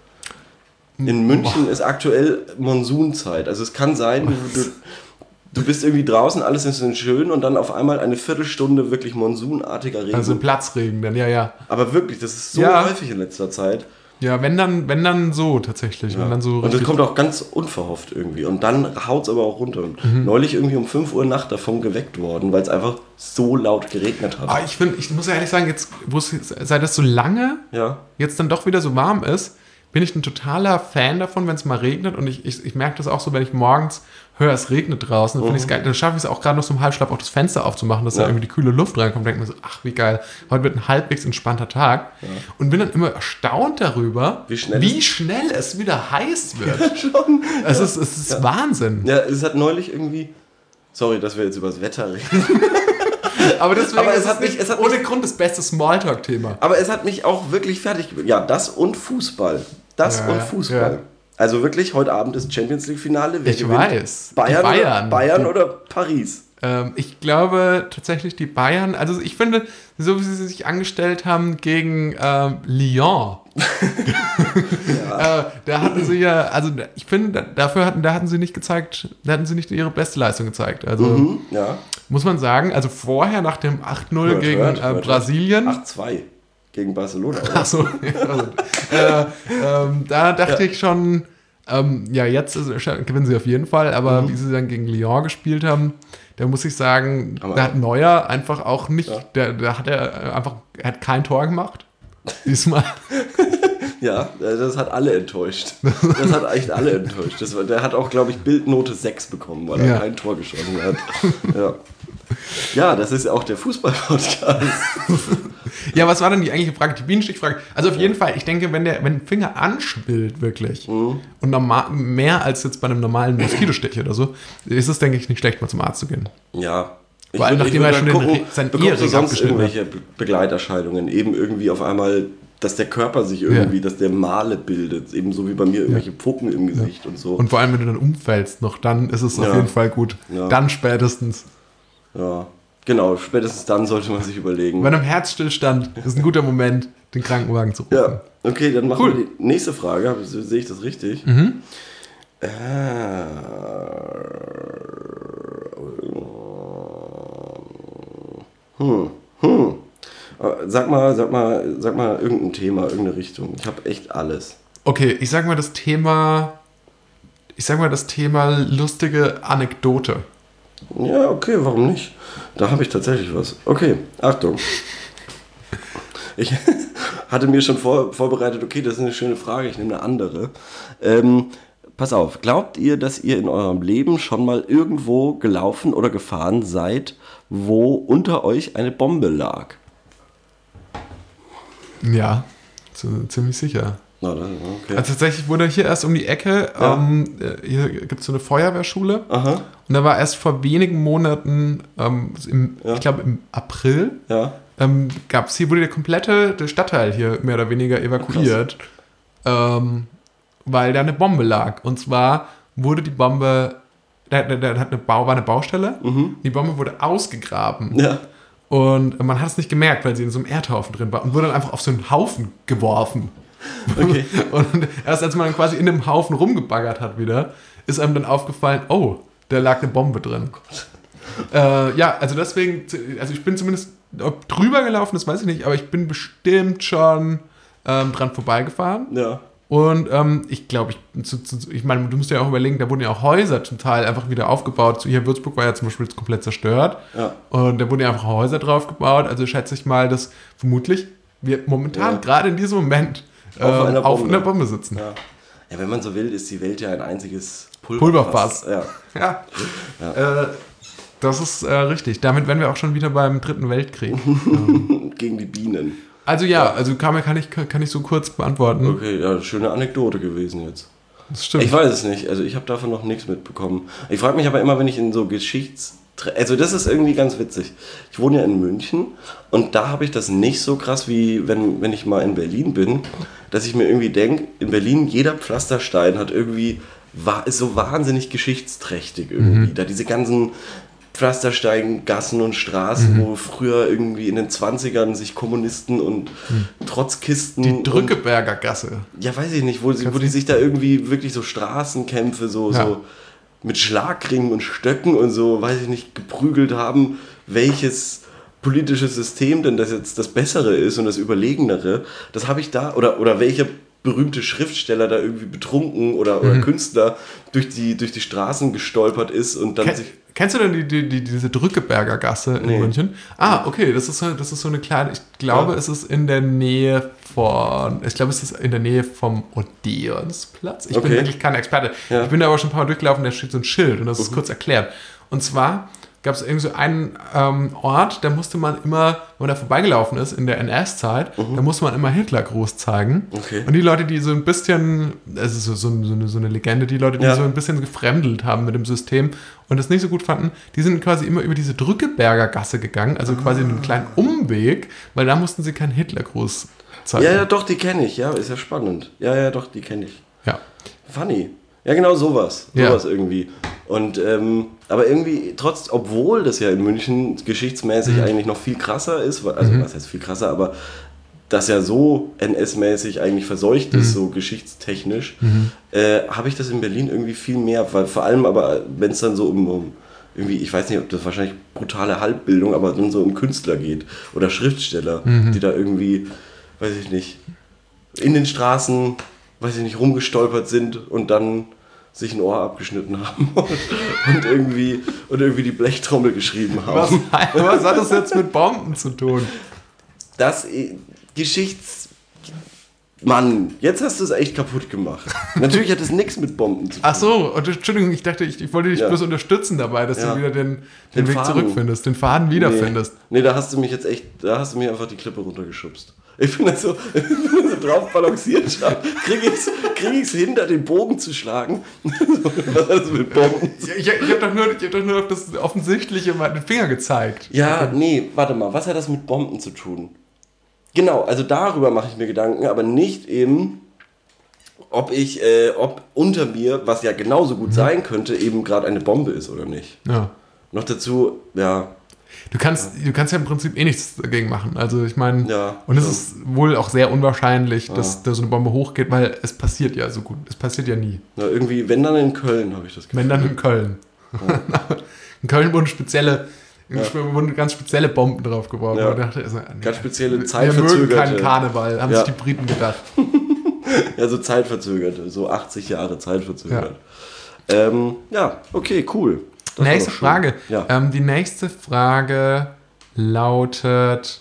In München ist aktuell Monsunzeit, also es kann sein, du bist irgendwie draußen, alles ist schön und dann auf einmal eine Viertelstunde wirklich monsunartiger Regen. Also Platzregen dann, ja. Aber wirklich, das ist so häufig in letzter Zeit. Ja, wenn dann so tatsächlich. Ja. Wenn dann so und das kommt auch ganz unverhofft irgendwie. Und dann haut es aber auch runter. Neulich irgendwie um 5 Uhr Nacht davon geweckt worden, weil es einfach so laut geregnet hat. Ich muss ja ehrlich sagen, jetzt, seit das so lange jetzt dann doch wieder so warm ist, bin ich ein totaler Fan davon, wenn es mal regnet. Und ich merke das auch so, wenn ich morgens höre, es regnet draußen, dann finde ich es geil. Dann schaffe ich es auch gerade noch so im Halbschlaf auch das Fenster aufzumachen, dass da irgendwie die kühle Luft reinkommt. Denke mir so, ach wie geil, heute wird ein halbwegs entspannter Tag. Ja. Und bin dann immer erstaunt darüber, wie schnell es wieder heiß wird. Ja, schon. Es ist Wahnsinn. Ja, es hat neulich irgendwie, sorry, dass wir jetzt über das Wetter reden. Aber deswegen es hat ohne Grund das beste Smalltalk-Thema. Aber es hat mich auch wirklich fertig gemacht. Ja, das und Fußball. Ja. Also wirklich, heute Abend ist Champions League-Finale. Ich weiß. Bayern oder Paris? Ich glaube tatsächlich die Bayern. Also ich finde, so wie sie sich angestellt haben gegen Lyon. Da hatten sie ja, also ich finde, da hatten sie nicht ihre beste Leistung gezeigt. Also muss man sagen, also vorher nach dem 8-0 gegen Brasilien. 8-2 gegen Barcelona. Oder? Ach so. Da dachte ich schon, jetzt gewinnen sie auf jeden Fall, aber wie sie dann gegen Lyon gespielt haben, da muss ich sagen, da hat Neuer einfach auch nicht, er hat kein Tor gemacht. Diesmal. Ja, das hat alle enttäuscht. Das hat echt alle enttäuscht. Der hat auch, glaube ich, Bildnote 6 bekommen, weil er kein Tor geschossen hat. Ja, das ist auch der Fußball-Podcast. Ja, was war denn die eigentliche Frage? Die Bienenstichfrage. Also auf jeden Fall, ich denke, wenn ein Finger anschwillt wirklich und mehr als jetzt bei einem normalen Moskitostich oder so, ist es, denke ich, nicht schlecht, mal zum Arzt zu gehen. Ja, Vor allem, nachdem er schon sein bekommst du Ehering sonst abgeschnitten hat. irgendwelche Begleiterscheinungen? Eben irgendwie auf einmal, dass der Körper sich irgendwie, dass der Male bildet. Ebenso wie bei mir irgendwelche Pfucken im Gesicht und so. Und vor allem, wenn du dann umfällst noch, dann ist es auf jeden Fall gut. Ja. Dann spätestens. Ja, genau. Spätestens dann sollte man sich überlegen. Bei einem Herzstillstand ist ein guter Moment, den Krankenwagen zu rufen. Ja, okay, dann machen wir die nächste Frage. Sehe ich das richtig? Mhm. Sag mal irgendein Thema, irgendeine Richtung. Ich habe echt alles. Okay, ich sag mal das Thema lustige Anekdote. Ja, okay, warum nicht? Da habe ich tatsächlich was. Okay, Achtung. Ich hatte mir schon vorbereitet, okay, das ist eine schöne Frage, ich nehme eine andere. Pass auf, glaubt ihr, dass ihr in eurem Leben schon mal irgendwo gelaufen oder gefahren seid, wo unter euch eine Bombe lag? Ja, ziemlich sicher. Na, okay. Also tatsächlich wurde hier erst um die Ecke, hier gibt es so eine Feuerwehrschule. Aha. Und da war erst vor wenigen Monaten, ich glaube im April, wurde der komplette der Stadtteil hier mehr oder weniger evakuiert, weil da eine Bombe lag. Und zwar wurde die Bombe, war eine Baustelle, die Bombe wurde ausgegraben. Ja. Und man hat es nicht gemerkt, weil sie in so einem Erdhaufen drin war und wurde dann einfach auf so einen Haufen geworfen. Okay. Und erst als man dann quasi in dem Haufen rumgebaggert hat wieder, ist einem dann aufgefallen, oh, da lag eine Bombe drin. Also deswegen, also ich bin zumindest drüber gelaufen, das weiß ich nicht, aber ich bin bestimmt schon dran vorbeigefahren. Ja. Und ich glaube, ich meine, du musst ja auch überlegen, da wurden ja auch Häuser zum Teil einfach wieder aufgebaut. So hier in Würzburg war ja zum Beispiel komplett zerstört. Ja. Und da wurden ja einfach Häuser drauf gebaut. Also schätze ich mal, dass vermutlich wir momentan, gerade in diesem Moment, auf einer Bombe sitzen. Ja. Ja, wenn man so will, ist die Welt ja ein einziges Pulverfass. Ja. Das ist richtig. Damit wären wir auch schon wieder beim Dritten Weltkrieg. Gegen die Bienen. Also kann ich so kurz beantworten. Okay, ja, schöne Anekdote gewesen jetzt. Das stimmt. Ich weiß es nicht, also ich habe davon noch nichts mitbekommen. Ich frage mich aber immer, wenn ich in so also das ist irgendwie ganz witzig. Ich wohne ja in München und da habe ich das nicht so krass, wie wenn ich mal in Berlin bin, dass ich mir irgendwie denke, in Berlin jeder Pflasterstein ist so wahnsinnig geschichtsträchtig irgendwie. Da diese ganzen Pflastersteingassen und Straßen, wo früher irgendwie in den 20ern sich Kommunisten und Trotzkisten... Die Drückeberger Gasse. Ja, weiß ich nicht, wo die sich da irgendwie wirklich so Straßenkämpfe so mit Schlagringen und Stöcken und so, weiß ich nicht, geprügelt haben, welches politische System denn das jetzt das Bessere ist und das Überlegenere. Das habe ich da, oder welcher berühmte Schriftsteller da irgendwie betrunken oder Künstler durch die Straßen gestolpert ist und dann Kennst du denn diese Drückeberger Gasse in München? Ah, okay, das ist so eine kleine, ich glaube, es ist in der Nähe vom Odeonsplatz. Ich bin wirklich kein Experte. Ja. Ich bin da aber schon ein paar Mal durchgelaufen, da steht so ein Schild und das ist kurz erklärt. Und zwar gab es irgendwie so einen Ort, da musste man immer, wenn man da vorbeigelaufen ist in der NS-Zeit, da musste man immer Hitlergruß zeigen. Okay. Und die Leute, die so ein bisschen, das ist so eine Legende, die Leute, die so ein bisschen gefremdelt haben mit dem System und das nicht so gut fanden, die sind quasi immer über diese Drückeberger Gasse gegangen, also quasi einen kleinen Umweg, weil da mussten sie keinen Hitlergruß zeigen. Ja, doch, die kenne ich, ja, ist ja spannend. Ja, doch, die kenne ich. Ja. Funny. Ja, genau sowas irgendwie. Und, aber irgendwie, obwohl das ja in München geschichtsmäßig eigentlich noch viel krasser ist, also was heißt viel krasser, aber das ja so NS-mäßig eigentlich verseucht ist, so geschichtstechnisch, habe ich das in Berlin irgendwie viel mehr, weil vor allem aber, wenn es dann so um irgendwie, ich weiß nicht, ob das wahrscheinlich brutale Halbbildung, aber dann so um Künstler geht oder Schriftsteller, die da irgendwie, weiß ich nicht, in den Straßen, weiß ich nicht, rumgestolpert sind und dann sich ein Ohr abgeschnitten haben und irgendwie die Blechtrommel geschrieben haben. Was hat das jetzt mit Bomben zu tun? Das Mann, jetzt hast du es echt kaputt gemacht. Natürlich hat es nichts mit Bomben zu tun. Ach so, Entschuldigung, ich dachte, ich wollte dich bloß unterstützen dabei, dass du wieder den Weg zurückfindest, den Faden wiederfindest. Nee, da hast du mich einfach die Klippe runtergeschubst. Ich bin da so drauf balanciert. Krieg ich's hin, da den Bogen zu schlagen? Was hat das mit Bomben? Ich hab doch nur auf das Offensichtliche mal den Finger gezeigt. Ja, nee, warte mal. Was hat das mit Bomben zu tun? Genau, also darüber mache ich mir Gedanken, aber nicht eben, ob unter mir, was ja genauso gut sein könnte, eben gerade eine Bombe ist oder nicht. Ja. Noch dazu, ja. Du kannst ja im Prinzip nichts dagegen machen. Also ich meine, Ja, und es ist wohl auch sehr unwahrscheinlich, dass da so eine Bombe hochgeht, weil es passiert ja so gut. Es passiert ja nie. Ja, irgendwie, wenn dann in Köln, habe ich das Gefühl. Wenn dann in Köln. Ja. In Köln wurden ganz spezielle Bomben draufgeworfen. Ja. Und ich dachte, also, nee, Ganz spezielle wir zeitverzögerte. mögen keinen Karneval, haben sich die Briten gedacht. Ja, so zeitverzögerte, so 80 Jahre zeitverzögert. Ja, okay, cool. Das Nächste Frage. Ja. Die nächste Frage lautet,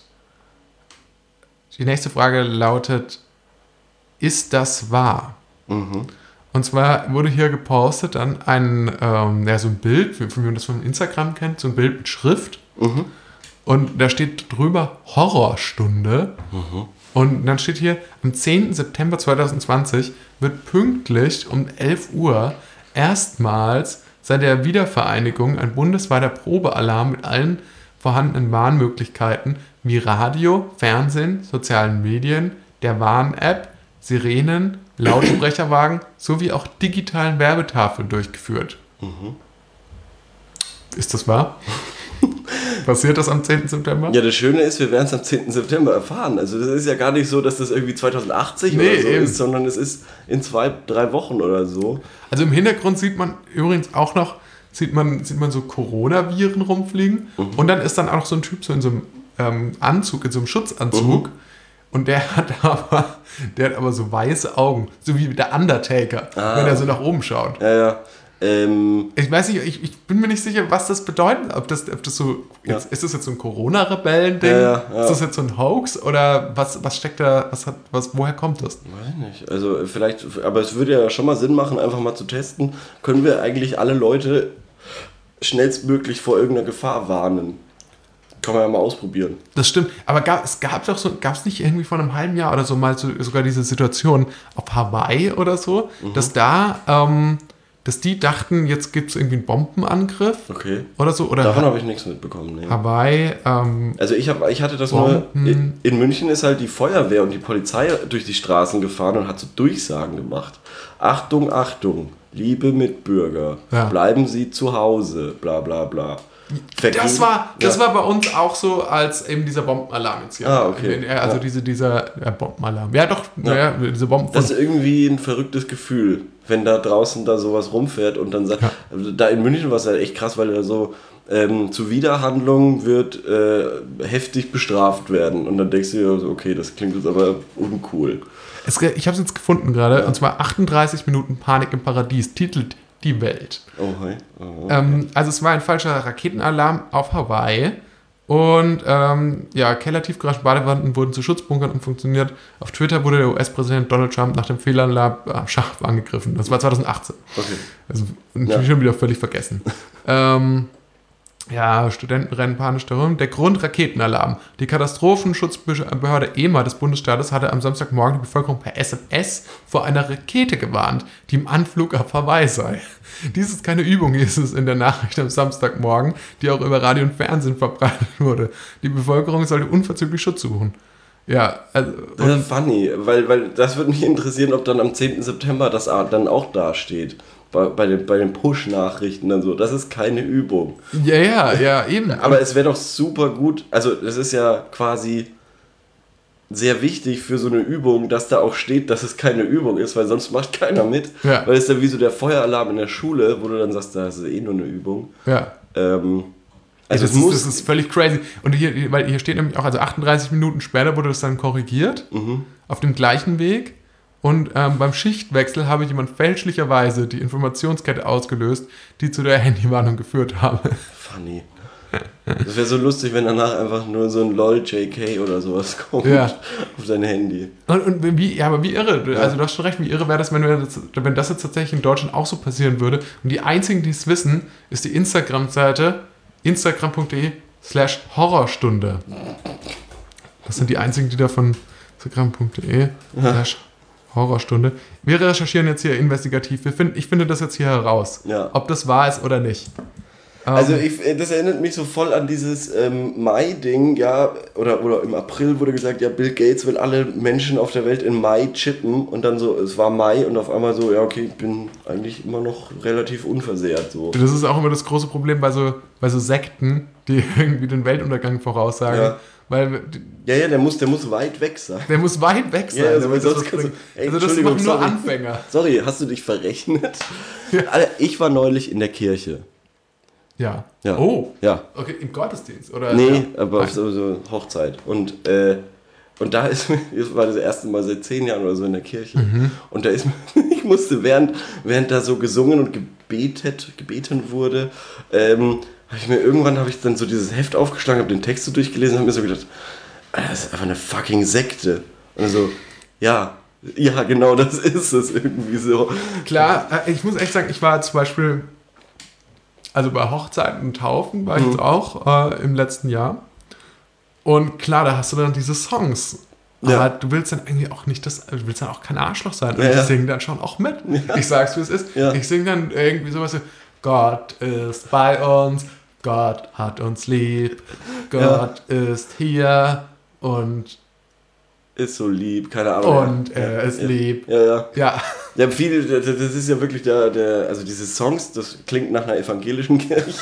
ist das wahr? Mhm. Und zwar wurde hier gepostet dann so ein Bild, wie man das von Instagram kennt, so ein Bild mit Schrift. Mhm. Und da steht drüber Horrorstunde. Mhm. Und dann steht hier, am 10. September 2020 wird pünktlich um 11 Uhr erstmals seit der Wiedervereinigung ein bundesweiter Probealarm mit allen vorhandenen Warnmöglichkeiten wie Radio, Fernsehen, sozialen Medien, der Warn-App, Sirenen, Lautsprecherwagen sowie auch digitalen Werbetafeln durchgeführt. Mhm. Ist das wahr? Passiert das am 10. September? Ja, das Schöne ist, wir werden es am 10. September erfahren. Also das ist ja gar nicht so, dass das irgendwie 2080 oder so eben. ist, sondern es ist in 2-3 Wochen oder so. Also im Hintergrund sieht man übrigens auch noch, sieht man so Coronaviren rumfliegen. Mhm. Und dann ist dann auch noch so ein Typ so in so einem Anzug, in so einem Schutzanzug. Mhm. Und der hat aber so weiße Augen, so wie der Undertaker, wenn er so nach oben schaut. Ja. Ich weiß nicht, ich bin mir nicht sicher, was das bedeutet. Ob das so, ist das jetzt so ein Corona-Rebellen-Ding? Ja. Ist das jetzt so ein Hoax? Oder was steckt da, woher kommt das? Weiß nicht. Also vielleicht, aber es würde ja schon mal Sinn machen, einfach mal zu testen. Können wir eigentlich alle Leute schnellstmöglich vor irgendeiner Gefahr warnen? Kann man ja mal ausprobieren. Das stimmt, aber gab es nicht irgendwie vor einem halben Jahr oder so mal sogar diese Situation auf Hawaii oder so, dass die dachten, jetzt gibt es irgendwie einen Bombenangriff oder so? Oder davon habe ich nichts mitbekommen. Nee. Hawaii, also ich hatte das Bomben. nur, in München ist halt die Feuerwehr und die Polizei durch die Straßen gefahren und hat so Durchsagen gemacht. Achtung, Achtung, liebe Mitbürger, bleiben Sie zu Hause, bla bla bla. Das war bei uns auch so, als eben dieser Bombenalarm jetzt hier. Okay. Also dieser Bombenalarm. Ja, doch, diese Bomben. Das ist irgendwie ein verrücktes Gefühl, wenn da draußen da sowas rumfährt und dann sagt, da in München war es halt echt krass, weil da so Zuwiderhandlung wird heftig bestraft werden. Und dann denkst du dir so, okay, das klingt jetzt aber uncool. Ich habe es jetzt gefunden gerade, und zwar 38 Minuten Panik im Paradies, titelt die Welt. Oh, hi. Oh, okay. Also es war ein falscher Raketenalarm auf Hawaii und Keller-Tiefgaragen, Badewanden wurden zu Schutzbunkern umfunktioniert. Auf Twitter wurde der US-Präsident Donald Trump nach dem Fehlalarm scharf angegriffen. Das war 2018. Okay. Also natürlich schon wieder völlig vergessen. Studenten rennen panisch darum. Der Grund: Raketenalarm. Die Katastrophenschutzbehörde EMA des Bundesstaates hatte am Samstagmorgen die Bevölkerung per SMS vor einer Rakete gewarnt, die im Anflug auf Hawaii sei. Dies ist keine Übung, hieß es in der Nachricht am Samstagmorgen, die auch über Radio und Fernsehen verbreitet wurde. Die Bevölkerung sollte unverzüglich Schutz suchen. Ja, also... Das ist funny, weil das würde mich interessieren, ob dann am 10. September das dann auch dasteht. Bei den Push-Nachrichten dann so. Das ist keine Übung. Ja, eben. Aber es wäre doch super gut, also das ist ja quasi sehr wichtig für so eine Übung, dass da auch steht, dass es keine Übung ist, weil sonst macht keiner mit. Ja. Weil es ist dann wie so der Feueralarm in der Schule, wo du dann sagst, das ist eh nur eine Übung. Ja. Das ist völlig crazy. Und hier steht nämlich auch, also 38 Minuten später wurde das dann korrigiert, auf dem gleichen Weg. Und beim Schichtwechsel habe jemand fälschlicherweise die Informationskette ausgelöst, die zu der Handywarnung geführt habe. Funny. Das wäre so lustig, wenn danach einfach nur so ein LOL-JK oder sowas kommt auf sein Handy. Und wie irre. Ja. Also du hast schon recht, wie irre wäre das, wenn das jetzt tatsächlich in Deutschland auch so passieren würde. Und die einzigen, die es wissen, ist die Instagram-Seite instagram.de/Horrorstunde. Das sind die einzigen, die davon Instagram.de/Horrorstunde. Wir recherchieren jetzt hier investigativ. Ich finde das jetzt hier heraus, ob das wahr ist oder nicht. Also das erinnert mich so voll an dieses Mai-Ding, ja, oder im April wurde gesagt, ja, Bill Gates will alle Menschen auf der Welt in Mai chippen und dann so, es war Mai und auf einmal so, ja, okay, ich bin eigentlich immer noch relativ unversehrt. So. Das ist auch immer das große Problem bei so Sekten, die irgendwie den Weltuntergang voraussagen. Ja. Weil, der muss weit weg sein. Der muss weit weg sein. Ja, das machen nur Anfänger. Sorry, hast du dich verrechnet? Ja. Ich war neulich in der Kirche. Ja. Oh. Ja. Okay, im Gottesdienst? Oder? Nee, aber auf so Hochzeit. Und da das war das erste Mal seit 10 Jahren oder so in der Kirche. Mhm. Und ich musste, während da so gesungen und gebeten wurde, irgendwann habe ich dann so dieses Heft aufgeschlagen, habe den Text so durchgelesen und habe mir so gedacht, das ist einfach eine fucking Sekte. Und so, ja, genau, das ist es irgendwie so. Klar, ich muss echt sagen, ich war zum Beispiel, also bei Hochzeiten und Taufen war ich jetzt auch im letzten Jahr. Und klar, da hast du dann diese Songs. Aber du willst dann irgendwie auch nicht du willst dann auch kein Arschloch sein. Und ich singe dann schon auch mit. Ja. Ich sag's, wie es ist. Ja. Ich singe dann irgendwie sowas wie, Gott ist bei uns, Gott hat uns lieb, Gott ist hier und ist so lieb, keine Ahnung. Und er ist lieb. Ja. Ja, viele, das ist ja wirklich also diese Songs, das klingt nach einer evangelischen Kirche.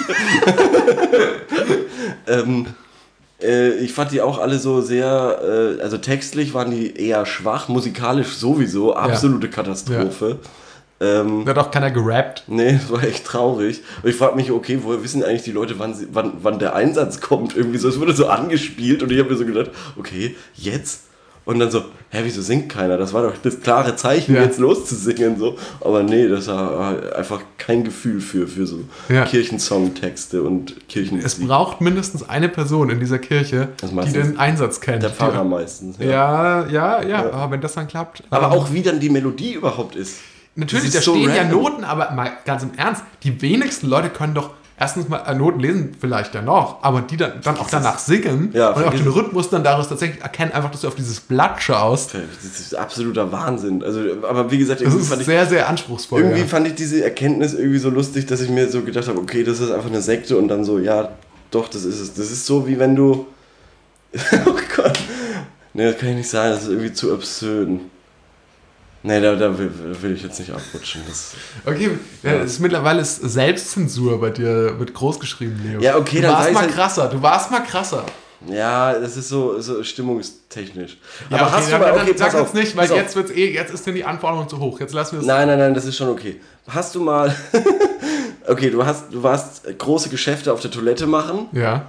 Ich fand die auch alle so sehr, also textlich waren die eher schwach, musikalisch sowieso, absolute Katastrophe. Da hat auch keiner gerappt. Nee, das war echt traurig. Und ich frage mich, okay, woher wissen eigentlich die Leute, wann der Einsatz kommt? Irgendwie so, es wurde so angespielt und ich habe mir so gedacht, okay, jetzt? Und dann so, wieso singt keiner? Das war doch das klare Zeichen, jetzt loszusingen. So. Aber nee, das war einfach kein Gefühl für so Kirchensongtexte und Kirchenmusik. Es braucht mindestens eine Person in dieser Kirche, die den Einsatz kennt. Der Pfarrer meistens. Ja, aber wenn das dann klappt. Aber auch wie dann die Melodie überhaupt ist. Natürlich, da stehen ja Noten, aber mal ganz im Ernst, die wenigsten Leute können doch erstens mal Noten lesen, vielleicht ja noch, aber die dann auch danach singen und auch den Rhythmus dann daraus tatsächlich erkennen, einfach, dass du auf dieses Blatt schaust. Das ist absoluter Wahnsinn. Also, aber wie gesagt, das ist sehr, sehr anspruchsvoll. Irgendwie fand ich diese Erkenntnis irgendwie so lustig, dass ich mir so gedacht habe, okay, das ist einfach eine Sekte und dann so, ja, doch, das ist es. Das ist so, wie wenn du... oh Gott. Nee, das kann ich nicht sagen, das ist irgendwie zu obszön. Nee, da will ich jetzt nicht abrutschen. Okay, das ist mittlerweile Selbstzensur bei dir, wird groß geschrieben, Leo. Ja, okay, du warst mal krasser. Ja, das ist so stimmungstechnisch. Ja, aber okay, hast du mal, okay, sag jetzt nicht, weil jetzt ist denn die Anforderung zu hoch. Jetzt lassen wir es. Nein, das ist schon okay. Hast du mal, okay, du warst große Geschäfte auf der Toilette machen. Ja.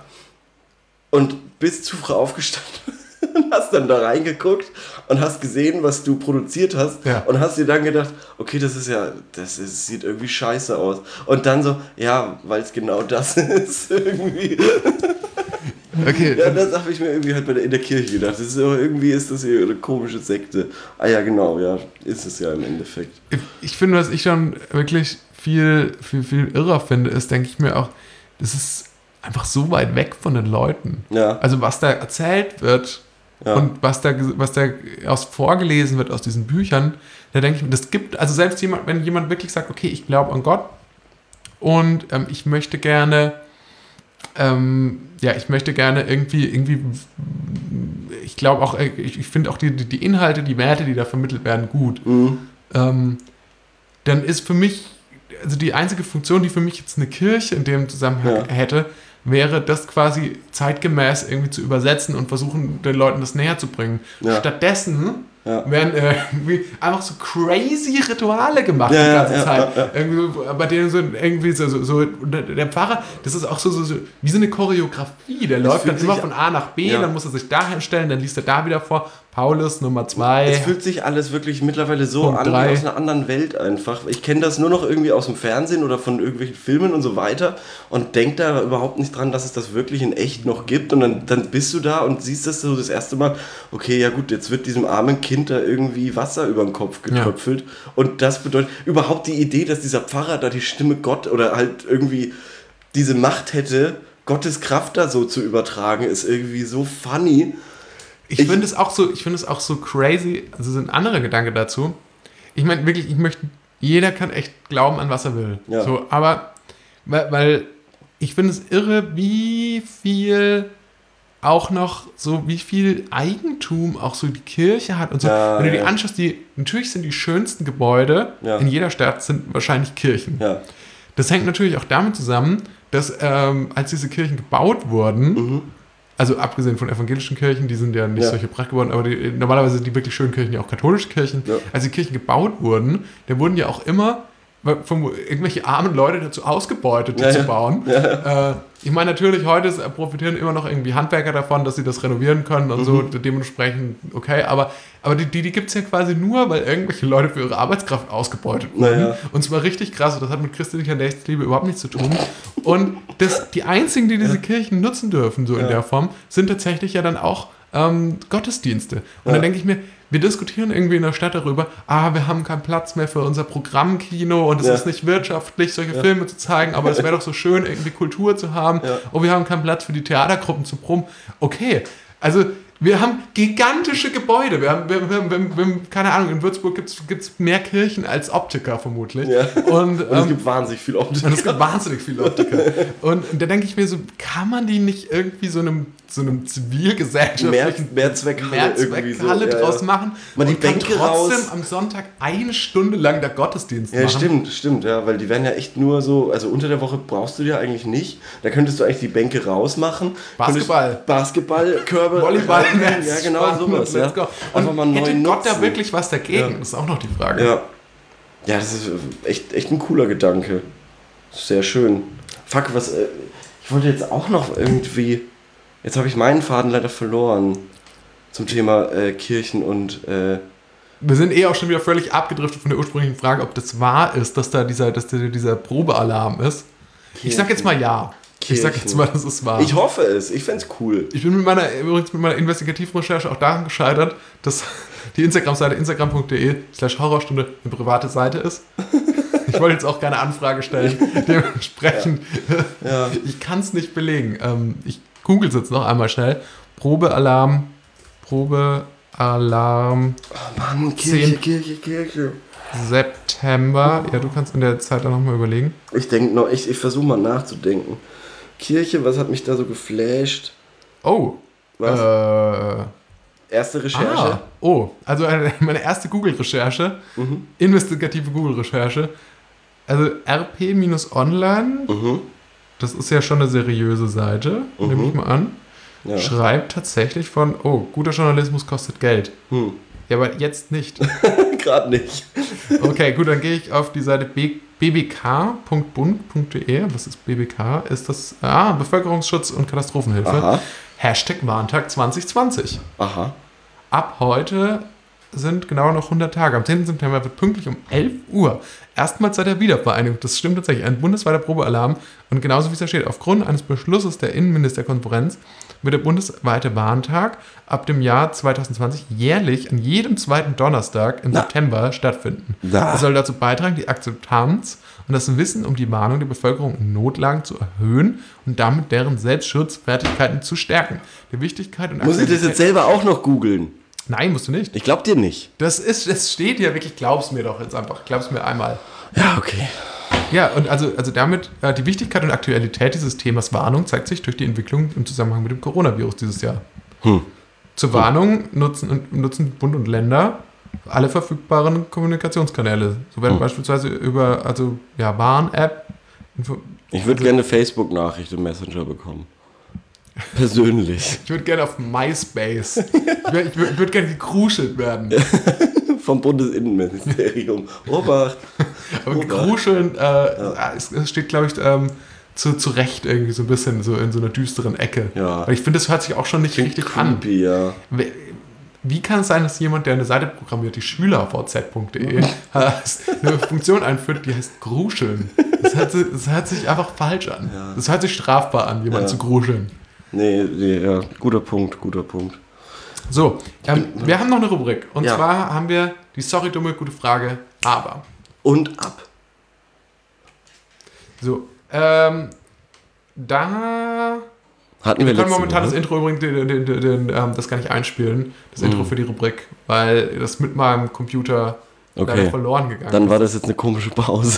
Und bist zu früh aufgestanden. Und hast dann da reingeguckt und hast gesehen, was du produziert hast und hast dir dann gedacht, okay, das sieht irgendwie scheiße aus. Und dann so, ja, weil es genau das ist irgendwie. Okay. Ja, das habe ich mir irgendwie halt in der Kirche gedacht. Irgendwie ist das hier eine komische Sekte. Ah ja, genau, ja, ist es ja im Endeffekt. Ich finde, was ich dann wirklich viel irrer finde, ist, denke ich mir auch, das ist einfach so weit weg von den Leuten. Ja. Also was da erzählt wird und was da vorgelesen wird aus diesen Büchern, da denke ich mir, das gibt, also selbst wenn jemand wirklich sagt, okay, ich glaube an Gott und ich möchte gerne irgendwie, ich glaube auch, ich finde auch die Inhalte, die Werte, die da vermittelt werden, gut. Mhm. Dann ist für mich, also die einzige Funktion, die für mich jetzt eine Kirche in dem Zusammenhang hätte, wäre das quasi zeitgemäß irgendwie zu übersetzen und versuchen, den Leuten das näher zu bringen. Ja. Stattdessen werden einfach so crazy Rituale gemacht die ganze Zeit. Irgendwie, bei denen so irgendwie so der Pfarrer, das ist auch so wie so eine Choreografie. Der läuft dann immer von A nach B, dann muss er sich da hinstellen, dann liest er da wieder vor. Paulus Nummer 2. Es fühlt sich alles wirklich mittlerweile so an wie aus einer anderen Welt einfach. Ich kenne das nur noch irgendwie aus dem Fernsehen oder von irgendwelchen Filmen und so weiter und denke da überhaupt nicht dran, dass es das wirklich in echt noch gibt. Und dann bist du da und siehst das so das erste Mal, okay, ja gut, jetzt wird diesem armen Kind da irgendwie Wasser über den Kopf getröpfelt. Ja. Und das bedeutet überhaupt die Idee, dass dieser Pfarrer da die Stimme Gott oder halt irgendwie diese Macht hätte, Gottes Kraft da so zu übertragen, ist irgendwie so funny. Ich finde es auch so crazy, also so ein anderer Gedanke dazu. Ich meine wirklich, jeder kann echt glauben an was er will. Ja. So, aber weil ich finde es irre, wie viel Eigentum auch so die Kirche hat und so. Ja, wenn du die ja. anschaust, natürlich sind die schönsten Gebäude in jeder Stadt sind wahrscheinlich Kirchen. Ja. Das hängt natürlich auch damit zusammen, dass als diese Kirchen gebaut wurden, also abgesehen von evangelischen Kirchen, die sind ja nicht solche Prachtgebäude, aber normalerweise sind die wirklich schönen Kirchen ja auch katholische Kirchen. Ja. Als die Kirchen gebaut wurden, da wurden ja auch immer von irgendwelche armen Leute dazu ausgebeutet, die zu bauen. Ja. Ich meine, natürlich, heute profitieren immer noch irgendwie Handwerker davon, dass sie das renovieren können und so, dementsprechend okay, aber die gibt es ja quasi nur, weil irgendwelche Leute für ihre Arbeitskraft ausgebeutet wurden. Ja. Und zwar richtig krass, das hat mit christlicher Nächstenliebe überhaupt nichts zu tun. Und die einzigen, die diese Kirchen nutzen dürfen, so in der Form, sind tatsächlich ja dann auch Gottesdienste. Und dann denke ich mir, wir diskutieren irgendwie in der Stadt darüber, wir haben keinen Platz mehr für unser Programmkino und es ist nicht wirtschaftlich, solche Filme zu zeigen, aber es wäre doch so schön, irgendwie Kultur zu haben. Und wir haben keinen Platz für die Theatergruppen zu proben. Okay, also wir haben gigantische Gebäude. Wir haben keine Ahnung, in Würzburg gibt's mehr Kirchen als Optiker vermutlich. Ja. Und es gibt wahnsinnig viele Optiker. Und da denke ich mir so, kann man die nicht irgendwie so einem zivilgesellschaftlichen Mehrzweckhalle draus machen man die Bänke kann trotzdem am Sonntag 1 Stunde lang der Gottesdienst machen. Stimmt, ja, weil die werden ja echt nur so, also unter der Woche brauchst du die ja eigentlich nicht. Da könntest du eigentlich die Bänke rausmachen. Basketballkörbe. Volleyball. Ja, genau, sowas. Let's go. Und mal hätte Gott da wirklich was dagegen? Das ist auch noch die Frage. Ja, das ist echt ein cooler Gedanke. Sehr schön. Fuck, ich wollte jetzt auch noch irgendwie... Jetzt habe ich meinen Faden leider verloren zum Thema Kirchen und... Wir sind auch schon wieder völlig abgedriftet von der ursprünglichen Frage, ob das wahr ist, dass da dieser Probealarm ist. Kirchen. Ich sag jetzt mal ja. Kirchen. Ich sag jetzt mal, das ist wahr. Ich hoffe es. Ich fänd's cool. Ich bin übrigens mit meiner Investigativrecherche auch daran gescheitert, dass die Instagram-Seite instagram.de/Horrorstunde eine private Seite ist. Ich wollte jetzt auch keine Anfrage stellen. Dementsprechend, ich kann es nicht belegen. Ich google es jetzt noch einmal schnell. Probealarm. Oh Mann, Kirche. September. Ja, du kannst in der Zeit dann nochmal überlegen. Ich denke noch, ich versuche mal nachzudenken. Kirche, was hat mich da so geflasht? Oh. Was? Erste Recherche. Also meine erste Google-Recherche, investigative Google-Recherche. Also RP-Online, das ist ja schon eine seriöse Seite, nehme ich mal an. Ja. Schreibt tatsächlich von, guter Journalismus kostet Geld. Ja, aber jetzt nicht. Gerade nicht. Okay, gut, dann gehe ich auf die Seite bbk.bund.de. Was ist BBK? Ist das Bevölkerungsschutz und Katastrophenhilfe. Aha. #Warntag 2020. Aha. Ab heute sind genau noch 100 Tage. Am 10. September wird pünktlich um 11 Uhr erstmals seit der Wiedervereinigung, das stimmt tatsächlich, ein bundesweiter Probealarm und genauso wie es da steht, aufgrund eines Beschlusses der Innenministerkonferenz wird der bundesweite Warntag ab dem Jahr 2020 jährlich an jedem zweiten Donnerstag im September stattfinden. Das soll dazu beitragen, die Akzeptanz und das Wissen um die Warnung der Bevölkerung in Notlagen zu erhöhen und damit deren Selbstschutzfertigkeiten zu stärken. Die Wichtigkeit und Muss ich das jetzt selber auch noch googeln? Nein, musst du nicht. Ich glaub dir nicht. Das steht ja wirklich, glaub's mir doch jetzt einfach. Glaub's mir einmal. Ja, okay. Ja, und also damit die Wichtigkeit und Aktualität dieses Themas Warnung zeigt sich durch die Entwicklung im Zusammenhang mit dem Coronavirus dieses Jahr. Zur Warnung nutzen Bund und Länder alle verfügbaren Kommunikationskanäle. So werden beispielsweise über Warn-App. Ich würde gerne eine Facebook-Nachricht im Messenger bekommen. Persönlich. Ich würde gerne auf MySpace. Ich würde gerne gekruschelt werden. Vom Bundesinnenministerium. Obacht. Aber gekruscheln, es steht, glaube ich, zu Recht irgendwie so ein bisschen so in so einer düsteren Ecke. Ja. Weil ich finde, das hört sich auch schon nicht richtig creepy, an. Ja. Wie kann es sein, dass jemand, der eine Seite programmiert, die schülervz.de, eine Funktion einführt, die heißt Gruscheln? Das hört sich einfach falsch an. Ja. Das hört sich strafbar an, jemanden zu gruscheln. Nee, ja, guter Punkt. So, wir haben noch eine Rubrik. Und zwar haben wir die Sorry, dumme, gute Frage, aber. Und ab. So, da Hatten wir können letzte momentan Woche. das Intro übrigens, das gar nicht einspielen, das Intro für die Rubrik, weil das mit meinem Computer leider verloren gegangen Dann ist. war das jetzt eine komische Pause.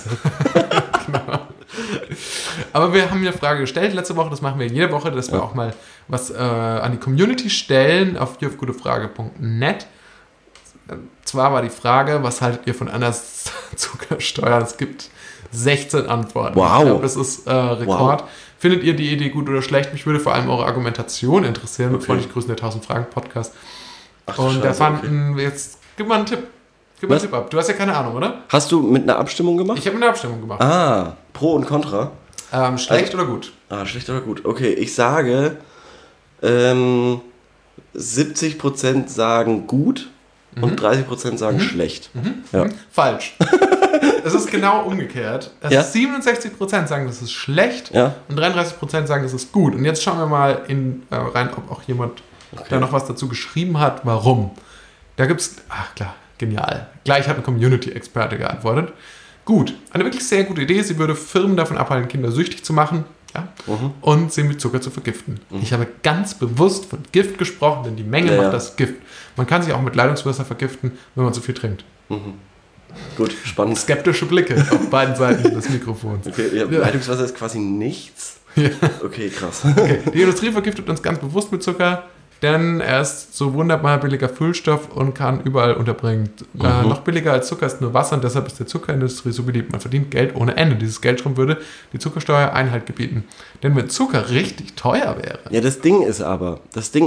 Aber wir haben eine Frage gestellt letzte Woche, das machen wir jede Woche, dass wir auch mal was an die Community stellen auf jufgutefrage.net. Zwar war die Frage, was haltet ihr von einer Zuckersteuer? Es gibt 16 Antworten. Wow. Ich glaube, das ist Rekord. Wow. Findet ihr die Idee gut oder schlecht? Mich würde vor allem eure Argumentation interessieren. Mit freundlichen Grüßen, der 1000 Fragen Podcast. Und da fanden wir jetzt, gib mal einen Tipp. Gib mal einen Tipp ab. Du hast ja keine Ahnung, oder? Hast du mit einer Abstimmung gemacht? Ich habe eine Abstimmung gemacht. Ah, Pro und Contra. Schlecht oder gut? Schlecht oder gut. Okay, ich sage 70% sagen gut und 30% sagen schlecht. Ja. Falsch. Es ist genau umgekehrt. 67% sagen, das ist schlecht und 33% sagen, das ist gut. Und jetzt schauen wir mal rein, ob auch jemand da noch was dazu geschrieben hat, warum. Da gibt es, klar, genial. Gleich hat ein Community-Experte geantwortet. Gut, eine wirklich sehr gute Idee. Sie würde Firmen davon abhalten, Kinder süchtig zu machen und sie mit Zucker zu vergiften. Ich habe ganz bewusst von Gift gesprochen, denn die Menge macht das Gift. Man kann sich auch mit Leitungswasser vergiften, wenn man zu viel trinkt. Gut, spannend. Skeptische Blicke auf beiden Seiten des Mikrofons. Okay, Leitungswasser ist quasi nichts? Ja. Okay, krass. Okay. Die Industrie vergiftet uns ganz bewusst mit Zucker, denn er ist so wunderbar billiger Füllstoff und kann überall unterbringen. Noch billiger als Zucker ist nur Wasser und deshalb ist der Zuckerindustrie so beliebt. Man verdient Geld ohne Ende. Dieses Geldstrom würde die Zuckersteuer Einhalt gebieten. Denn wenn Zucker richtig teuer wäre... Ja, das Ding ist aber,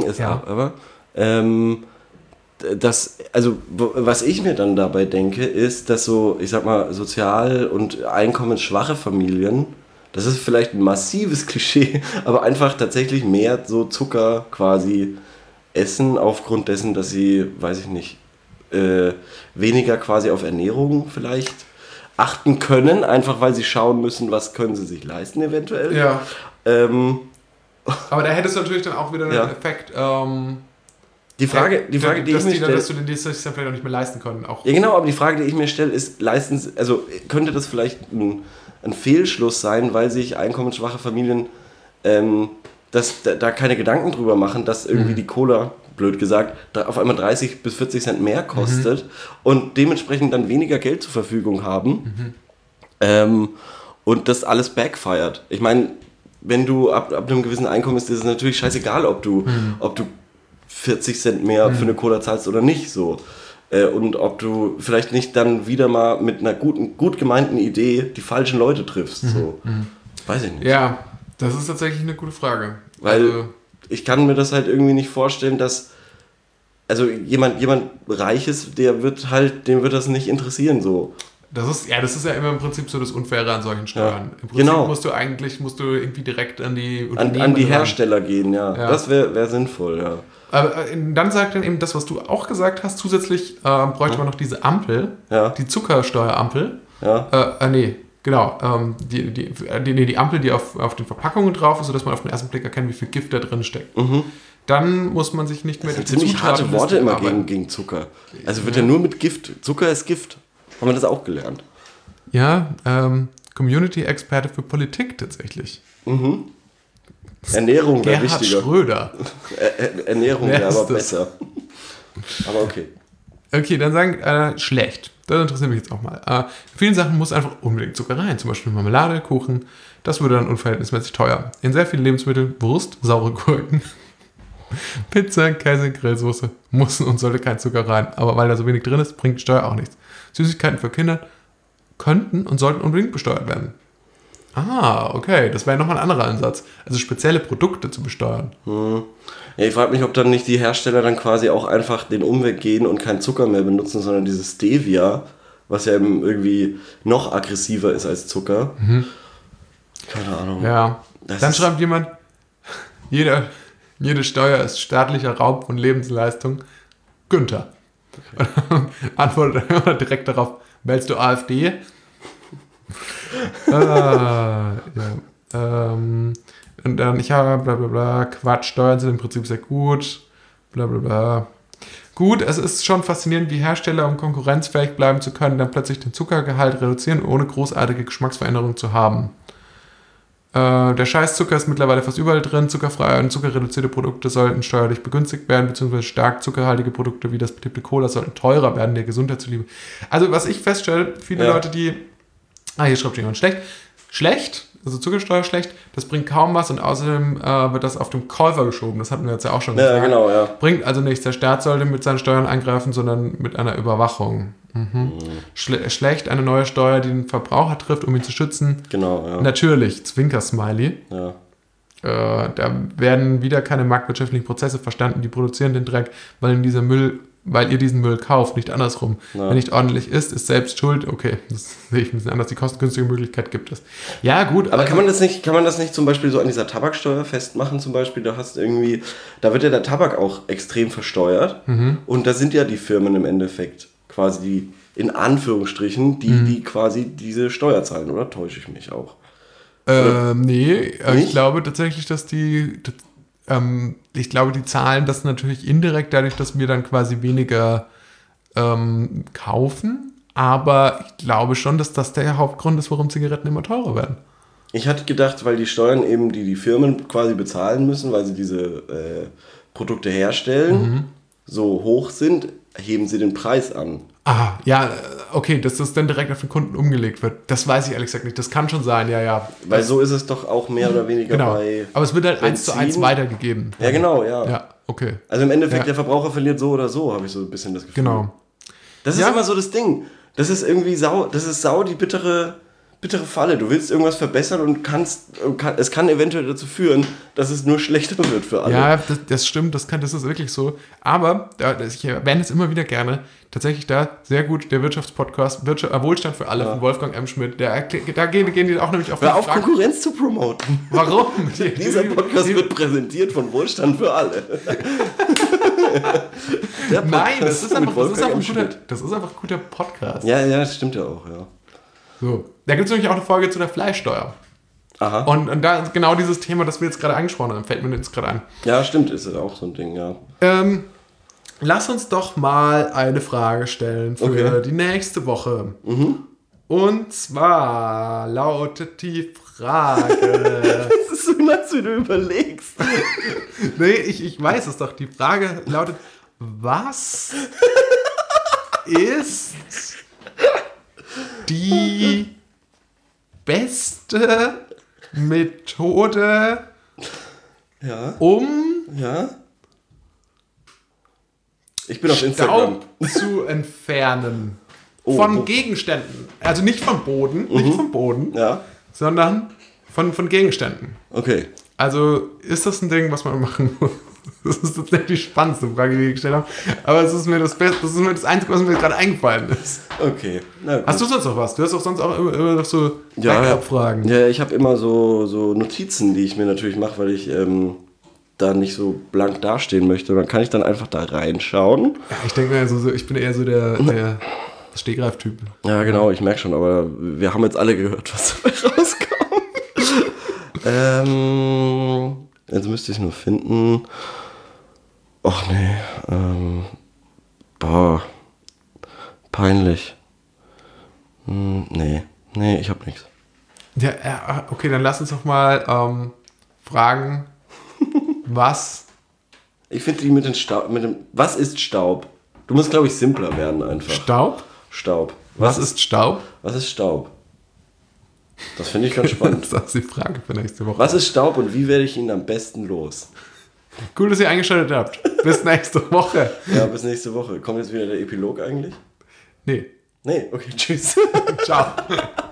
was ich mir dann dabei denke, ist, dass so, ich sag mal, sozial- und einkommensschwache Familien, das ist vielleicht ein massives Klischee, aber einfach tatsächlich mehr so Zucker quasi essen, aufgrund dessen, dass sie, weiß ich nicht, weniger quasi auf Ernährung vielleicht achten können, einfach weil sie schauen müssen, was können sie sich leisten eventuell. Ja. Aber da hättest du natürlich dann auch wieder einen Effekt, Die Frage, die ich mir stelle... Dass du den sich dann vielleicht auch nicht mehr leisten können. Auch. Ja, genau, aber die Frage, die ich mir stelle, ist, könnte das vielleicht ein Fehlschluss sein, weil sich einkommensschwache Familien da keine Gedanken drüber machen, dass irgendwie die Cola, blöd gesagt, auf einmal 30 bis 40 Cent mehr kostet und dementsprechend dann weniger Geld zur Verfügung haben und das alles backfired. Ich meine, wenn du ab einem gewissen Einkommen ist es natürlich scheißegal, ob du 40 Cent mehr für eine Cola zahlst oder nicht so. Und ob du vielleicht nicht dann wieder mal mit einer gut gemeinten Idee die falschen Leute triffst. So. Weiß ich nicht. Ja, das ist tatsächlich eine gute Frage. Weil ich kann mir das halt irgendwie nicht vorstellen, dass jemand Reiches, dem wird das nicht interessieren so. Das ist ja immer im Prinzip so das Unfaire an solchen Steuern. Im Prinzip musst du irgendwie direkt an die Unternehmen an die Hersteller gehen, ja. Das wäre sinnvoll, ja. Aber dann sagt dann eben das, was du auch gesagt hast, zusätzlich bräuchte man noch diese Ampel, die Zuckersteuerampel. Die Ampel, die auf den Verpackungen drauf ist, sodass man auf den ersten Blick erkennt, wie viel Gift da drin steckt. Dann muss man sich nicht mehr... Das sind ziemlich harte Worte immer gegen Zucker. Also wird ja nur mit Gift. Zucker ist Gift. Haben wir das auch gelernt? Ja, Community-Experte für Politik tatsächlich. Ernährung wäre wichtiger. Schröder. Ernährung wäre aber besser. Aber okay. Okay, dann sagen schlecht. Das interessiert mich jetzt auch mal. In vielen Sachen muss einfach unbedingt Zucker rein. Zum Beispiel Marmelade, Kuchen. Das würde dann unverhältnismäßig teuer. In sehr vielen Lebensmitteln, Wurst, saure Gurken, Pizza, Käse, Grillsoße muss und sollte kein Zucker rein. Aber weil da so wenig drin ist, bringt die Steuer auch nichts. Süßigkeiten für Kinder könnten und sollten unbedingt besteuert werden. Okay. Das wäre nochmal ein anderer Ansatz. Also spezielle Produkte zu besteuern. Ja, ich frage mich, ob dann nicht die Hersteller dann quasi auch einfach den Umweg gehen und keinen Zucker mehr benutzen, sondern dieses Stevia, was ja eben irgendwie noch aggressiver ist als Zucker. Keine Ahnung. Ja. Dann schreibt jemand, jede Steuer ist staatlicher Raub von Lebensleistung. Günther. Okay. Antwortet direkt darauf, wählst du AfD? Und dann, ich habe bla bla bla, Quatsch, Steuern sind im Prinzip sehr gut, bla bla bla. Gut, es ist schon faszinierend, wie Hersteller, um konkurrenzfähig bleiben zu können, dann plötzlich den Zuckergehalt reduzieren, ohne großartige Geschmacksveränderungen zu haben. Der Scheißzucker ist mittlerweile fast überall drin. Zuckerfreie und zuckerreduzierte Produkte sollten steuerlich begünstigt werden, beziehungsweise stark zuckerhaltige Produkte wie das beliebte Cola sollten teurer werden, der Gesundheit zuliebe. Also was ich feststelle, viele Leute, die... hier schreibt jemand schlecht, also Zuckersteuer schlecht, das bringt kaum was und außerdem wird das auf den Käufer geschoben. Das hatten wir jetzt ja auch schon gesagt. Ja, genau, ja. Bringt also nichts. Der Staat sollte mit seinen Steuern eingreifen, sondern mit einer Überwachung. Schlecht, eine neue Steuer, die den Verbraucher trifft, um ihn zu schützen. Genau, ja. Natürlich, Zwinker-Smiley. Ja. Da werden wieder keine marktwirtschaftlichen Prozesse verstanden, die produzieren den Dreck, weil ihr diesen Müll kauft, nicht andersrum. Ja. Wer nicht ordentlich ist selbst schuld. Okay, das sehe ich ein bisschen anders. Die kostengünstige Möglichkeit gibt es. Ja, gut. Aber kann man das nicht zum Beispiel so an dieser Tabaksteuer festmachen zum Beispiel? Da wird ja der Tabak auch extrem versteuert. Und da sind ja die Firmen im Endeffekt quasi die, in Anführungsstrichen, die quasi diese Steuer zahlen, oder täusche ich mich auch? Nee, ich glaube tatsächlich, dass die zahlen das natürlich indirekt dadurch, dass wir dann quasi weniger kaufen. Aber ich glaube schon, dass das der Hauptgrund ist, warum Zigaretten immer teurer werden. Ich hatte gedacht, weil die Steuern eben, die Firmen quasi bezahlen müssen, weil sie diese Produkte herstellen, so hoch sind, heben sie den Preis an. Ah, ja, okay, dass das dann direkt auf den Kunden umgelegt wird. Das weiß ich ehrlich gesagt nicht. Das kann schon sein, ja. Weil so ist es doch auch mehr oder weniger bei Aber es wird halt Benzin. 1:1 weitergegeben. Ja, genau, ja. Ja, okay. Also im Endeffekt, der Verbraucher verliert so oder so, habe ich so ein bisschen das Gefühl. Genau. Das ist immer so das Ding. Das ist irgendwie die bittere Falle. Du willst irgendwas verbessern und es kann eventuell dazu führen, dass es nur schlechter wird für alle. Ja, das stimmt, das ist wirklich so. Aber, ich erwähne es immer wieder gerne, tatsächlich da sehr gut der Wirtschaftspodcast Wohlstand für alle von Wolfgang M. Schmidt. Da gehen die auch nämlich auf Hör auf, Konkurrenz zu promoten. Warum? Dieser Podcast wird präsentiert von Wohlstand für alle. Nein, das ist einfach ein guter Podcast. Ja, das stimmt ja auch, ja. So. Da gibt es nämlich auch eine Folge zu der Fleischsteuer. Aha. Und da ist genau dieses Thema, das wir jetzt gerade angesprochen haben, fällt mir jetzt gerade ein. Ja, stimmt, ist auch so ein Ding, ja. Lass uns doch mal eine Frage stellen für die nächste Woche. Und zwar lautet die Frage... Das ist so, als du überlegst. Nee, ich weiß es doch. Die Frage lautet, was ist die beste Methode, Ich bin auf Instagram. Staub zu entfernen von Gegenständen. Also nicht vom Boden, sondern von Gegenständen. Okay. Also ist das ein Ding, was man machen muss? Das ist tatsächlich die spannendste Frage, die ich gestellt habe. Aber es ist mir das Einzige, was mir gerade eingefallen ist. Okay. Na gut. Hast du sonst noch was? Du hast auch sonst auch immer noch so Backup-Fragen. Ja, ich habe immer so Notizen, die ich mir natürlich mache, weil ich da nicht so blank dastehen möchte. Und dann kann ich dann einfach da reinschauen. Ja, ich denke mir, ich bin eher so der Stegreif-Typ. Ja, genau, ich merke schon. Aber wir haben jetzt alle gehört, was dabei rauskommt. Jetzt müsste ich es nur finden. Och nee. Peinlich. Nee, ich hab nichts. Ja, okay, dann lass uns doch mal fragen, was... Ich finde die mit dem Staub... was ist Staub? Du musst, glaube ich, simpler werden einfach. Staub? Was ist Staub? Was ist Staub? Das finde ich ganz spannend. Das ist die Frage für nächste Woche. Was ist Staub und wie werde ich ihn am besten los? Cool, dass ihr eingeschaltet habt. Bis nächste Woche. Ja, bis nächste Woche. Kommt jetzt wieder der Epilog eigentlich? Nee. Nee, okay, tschüss. Ciao.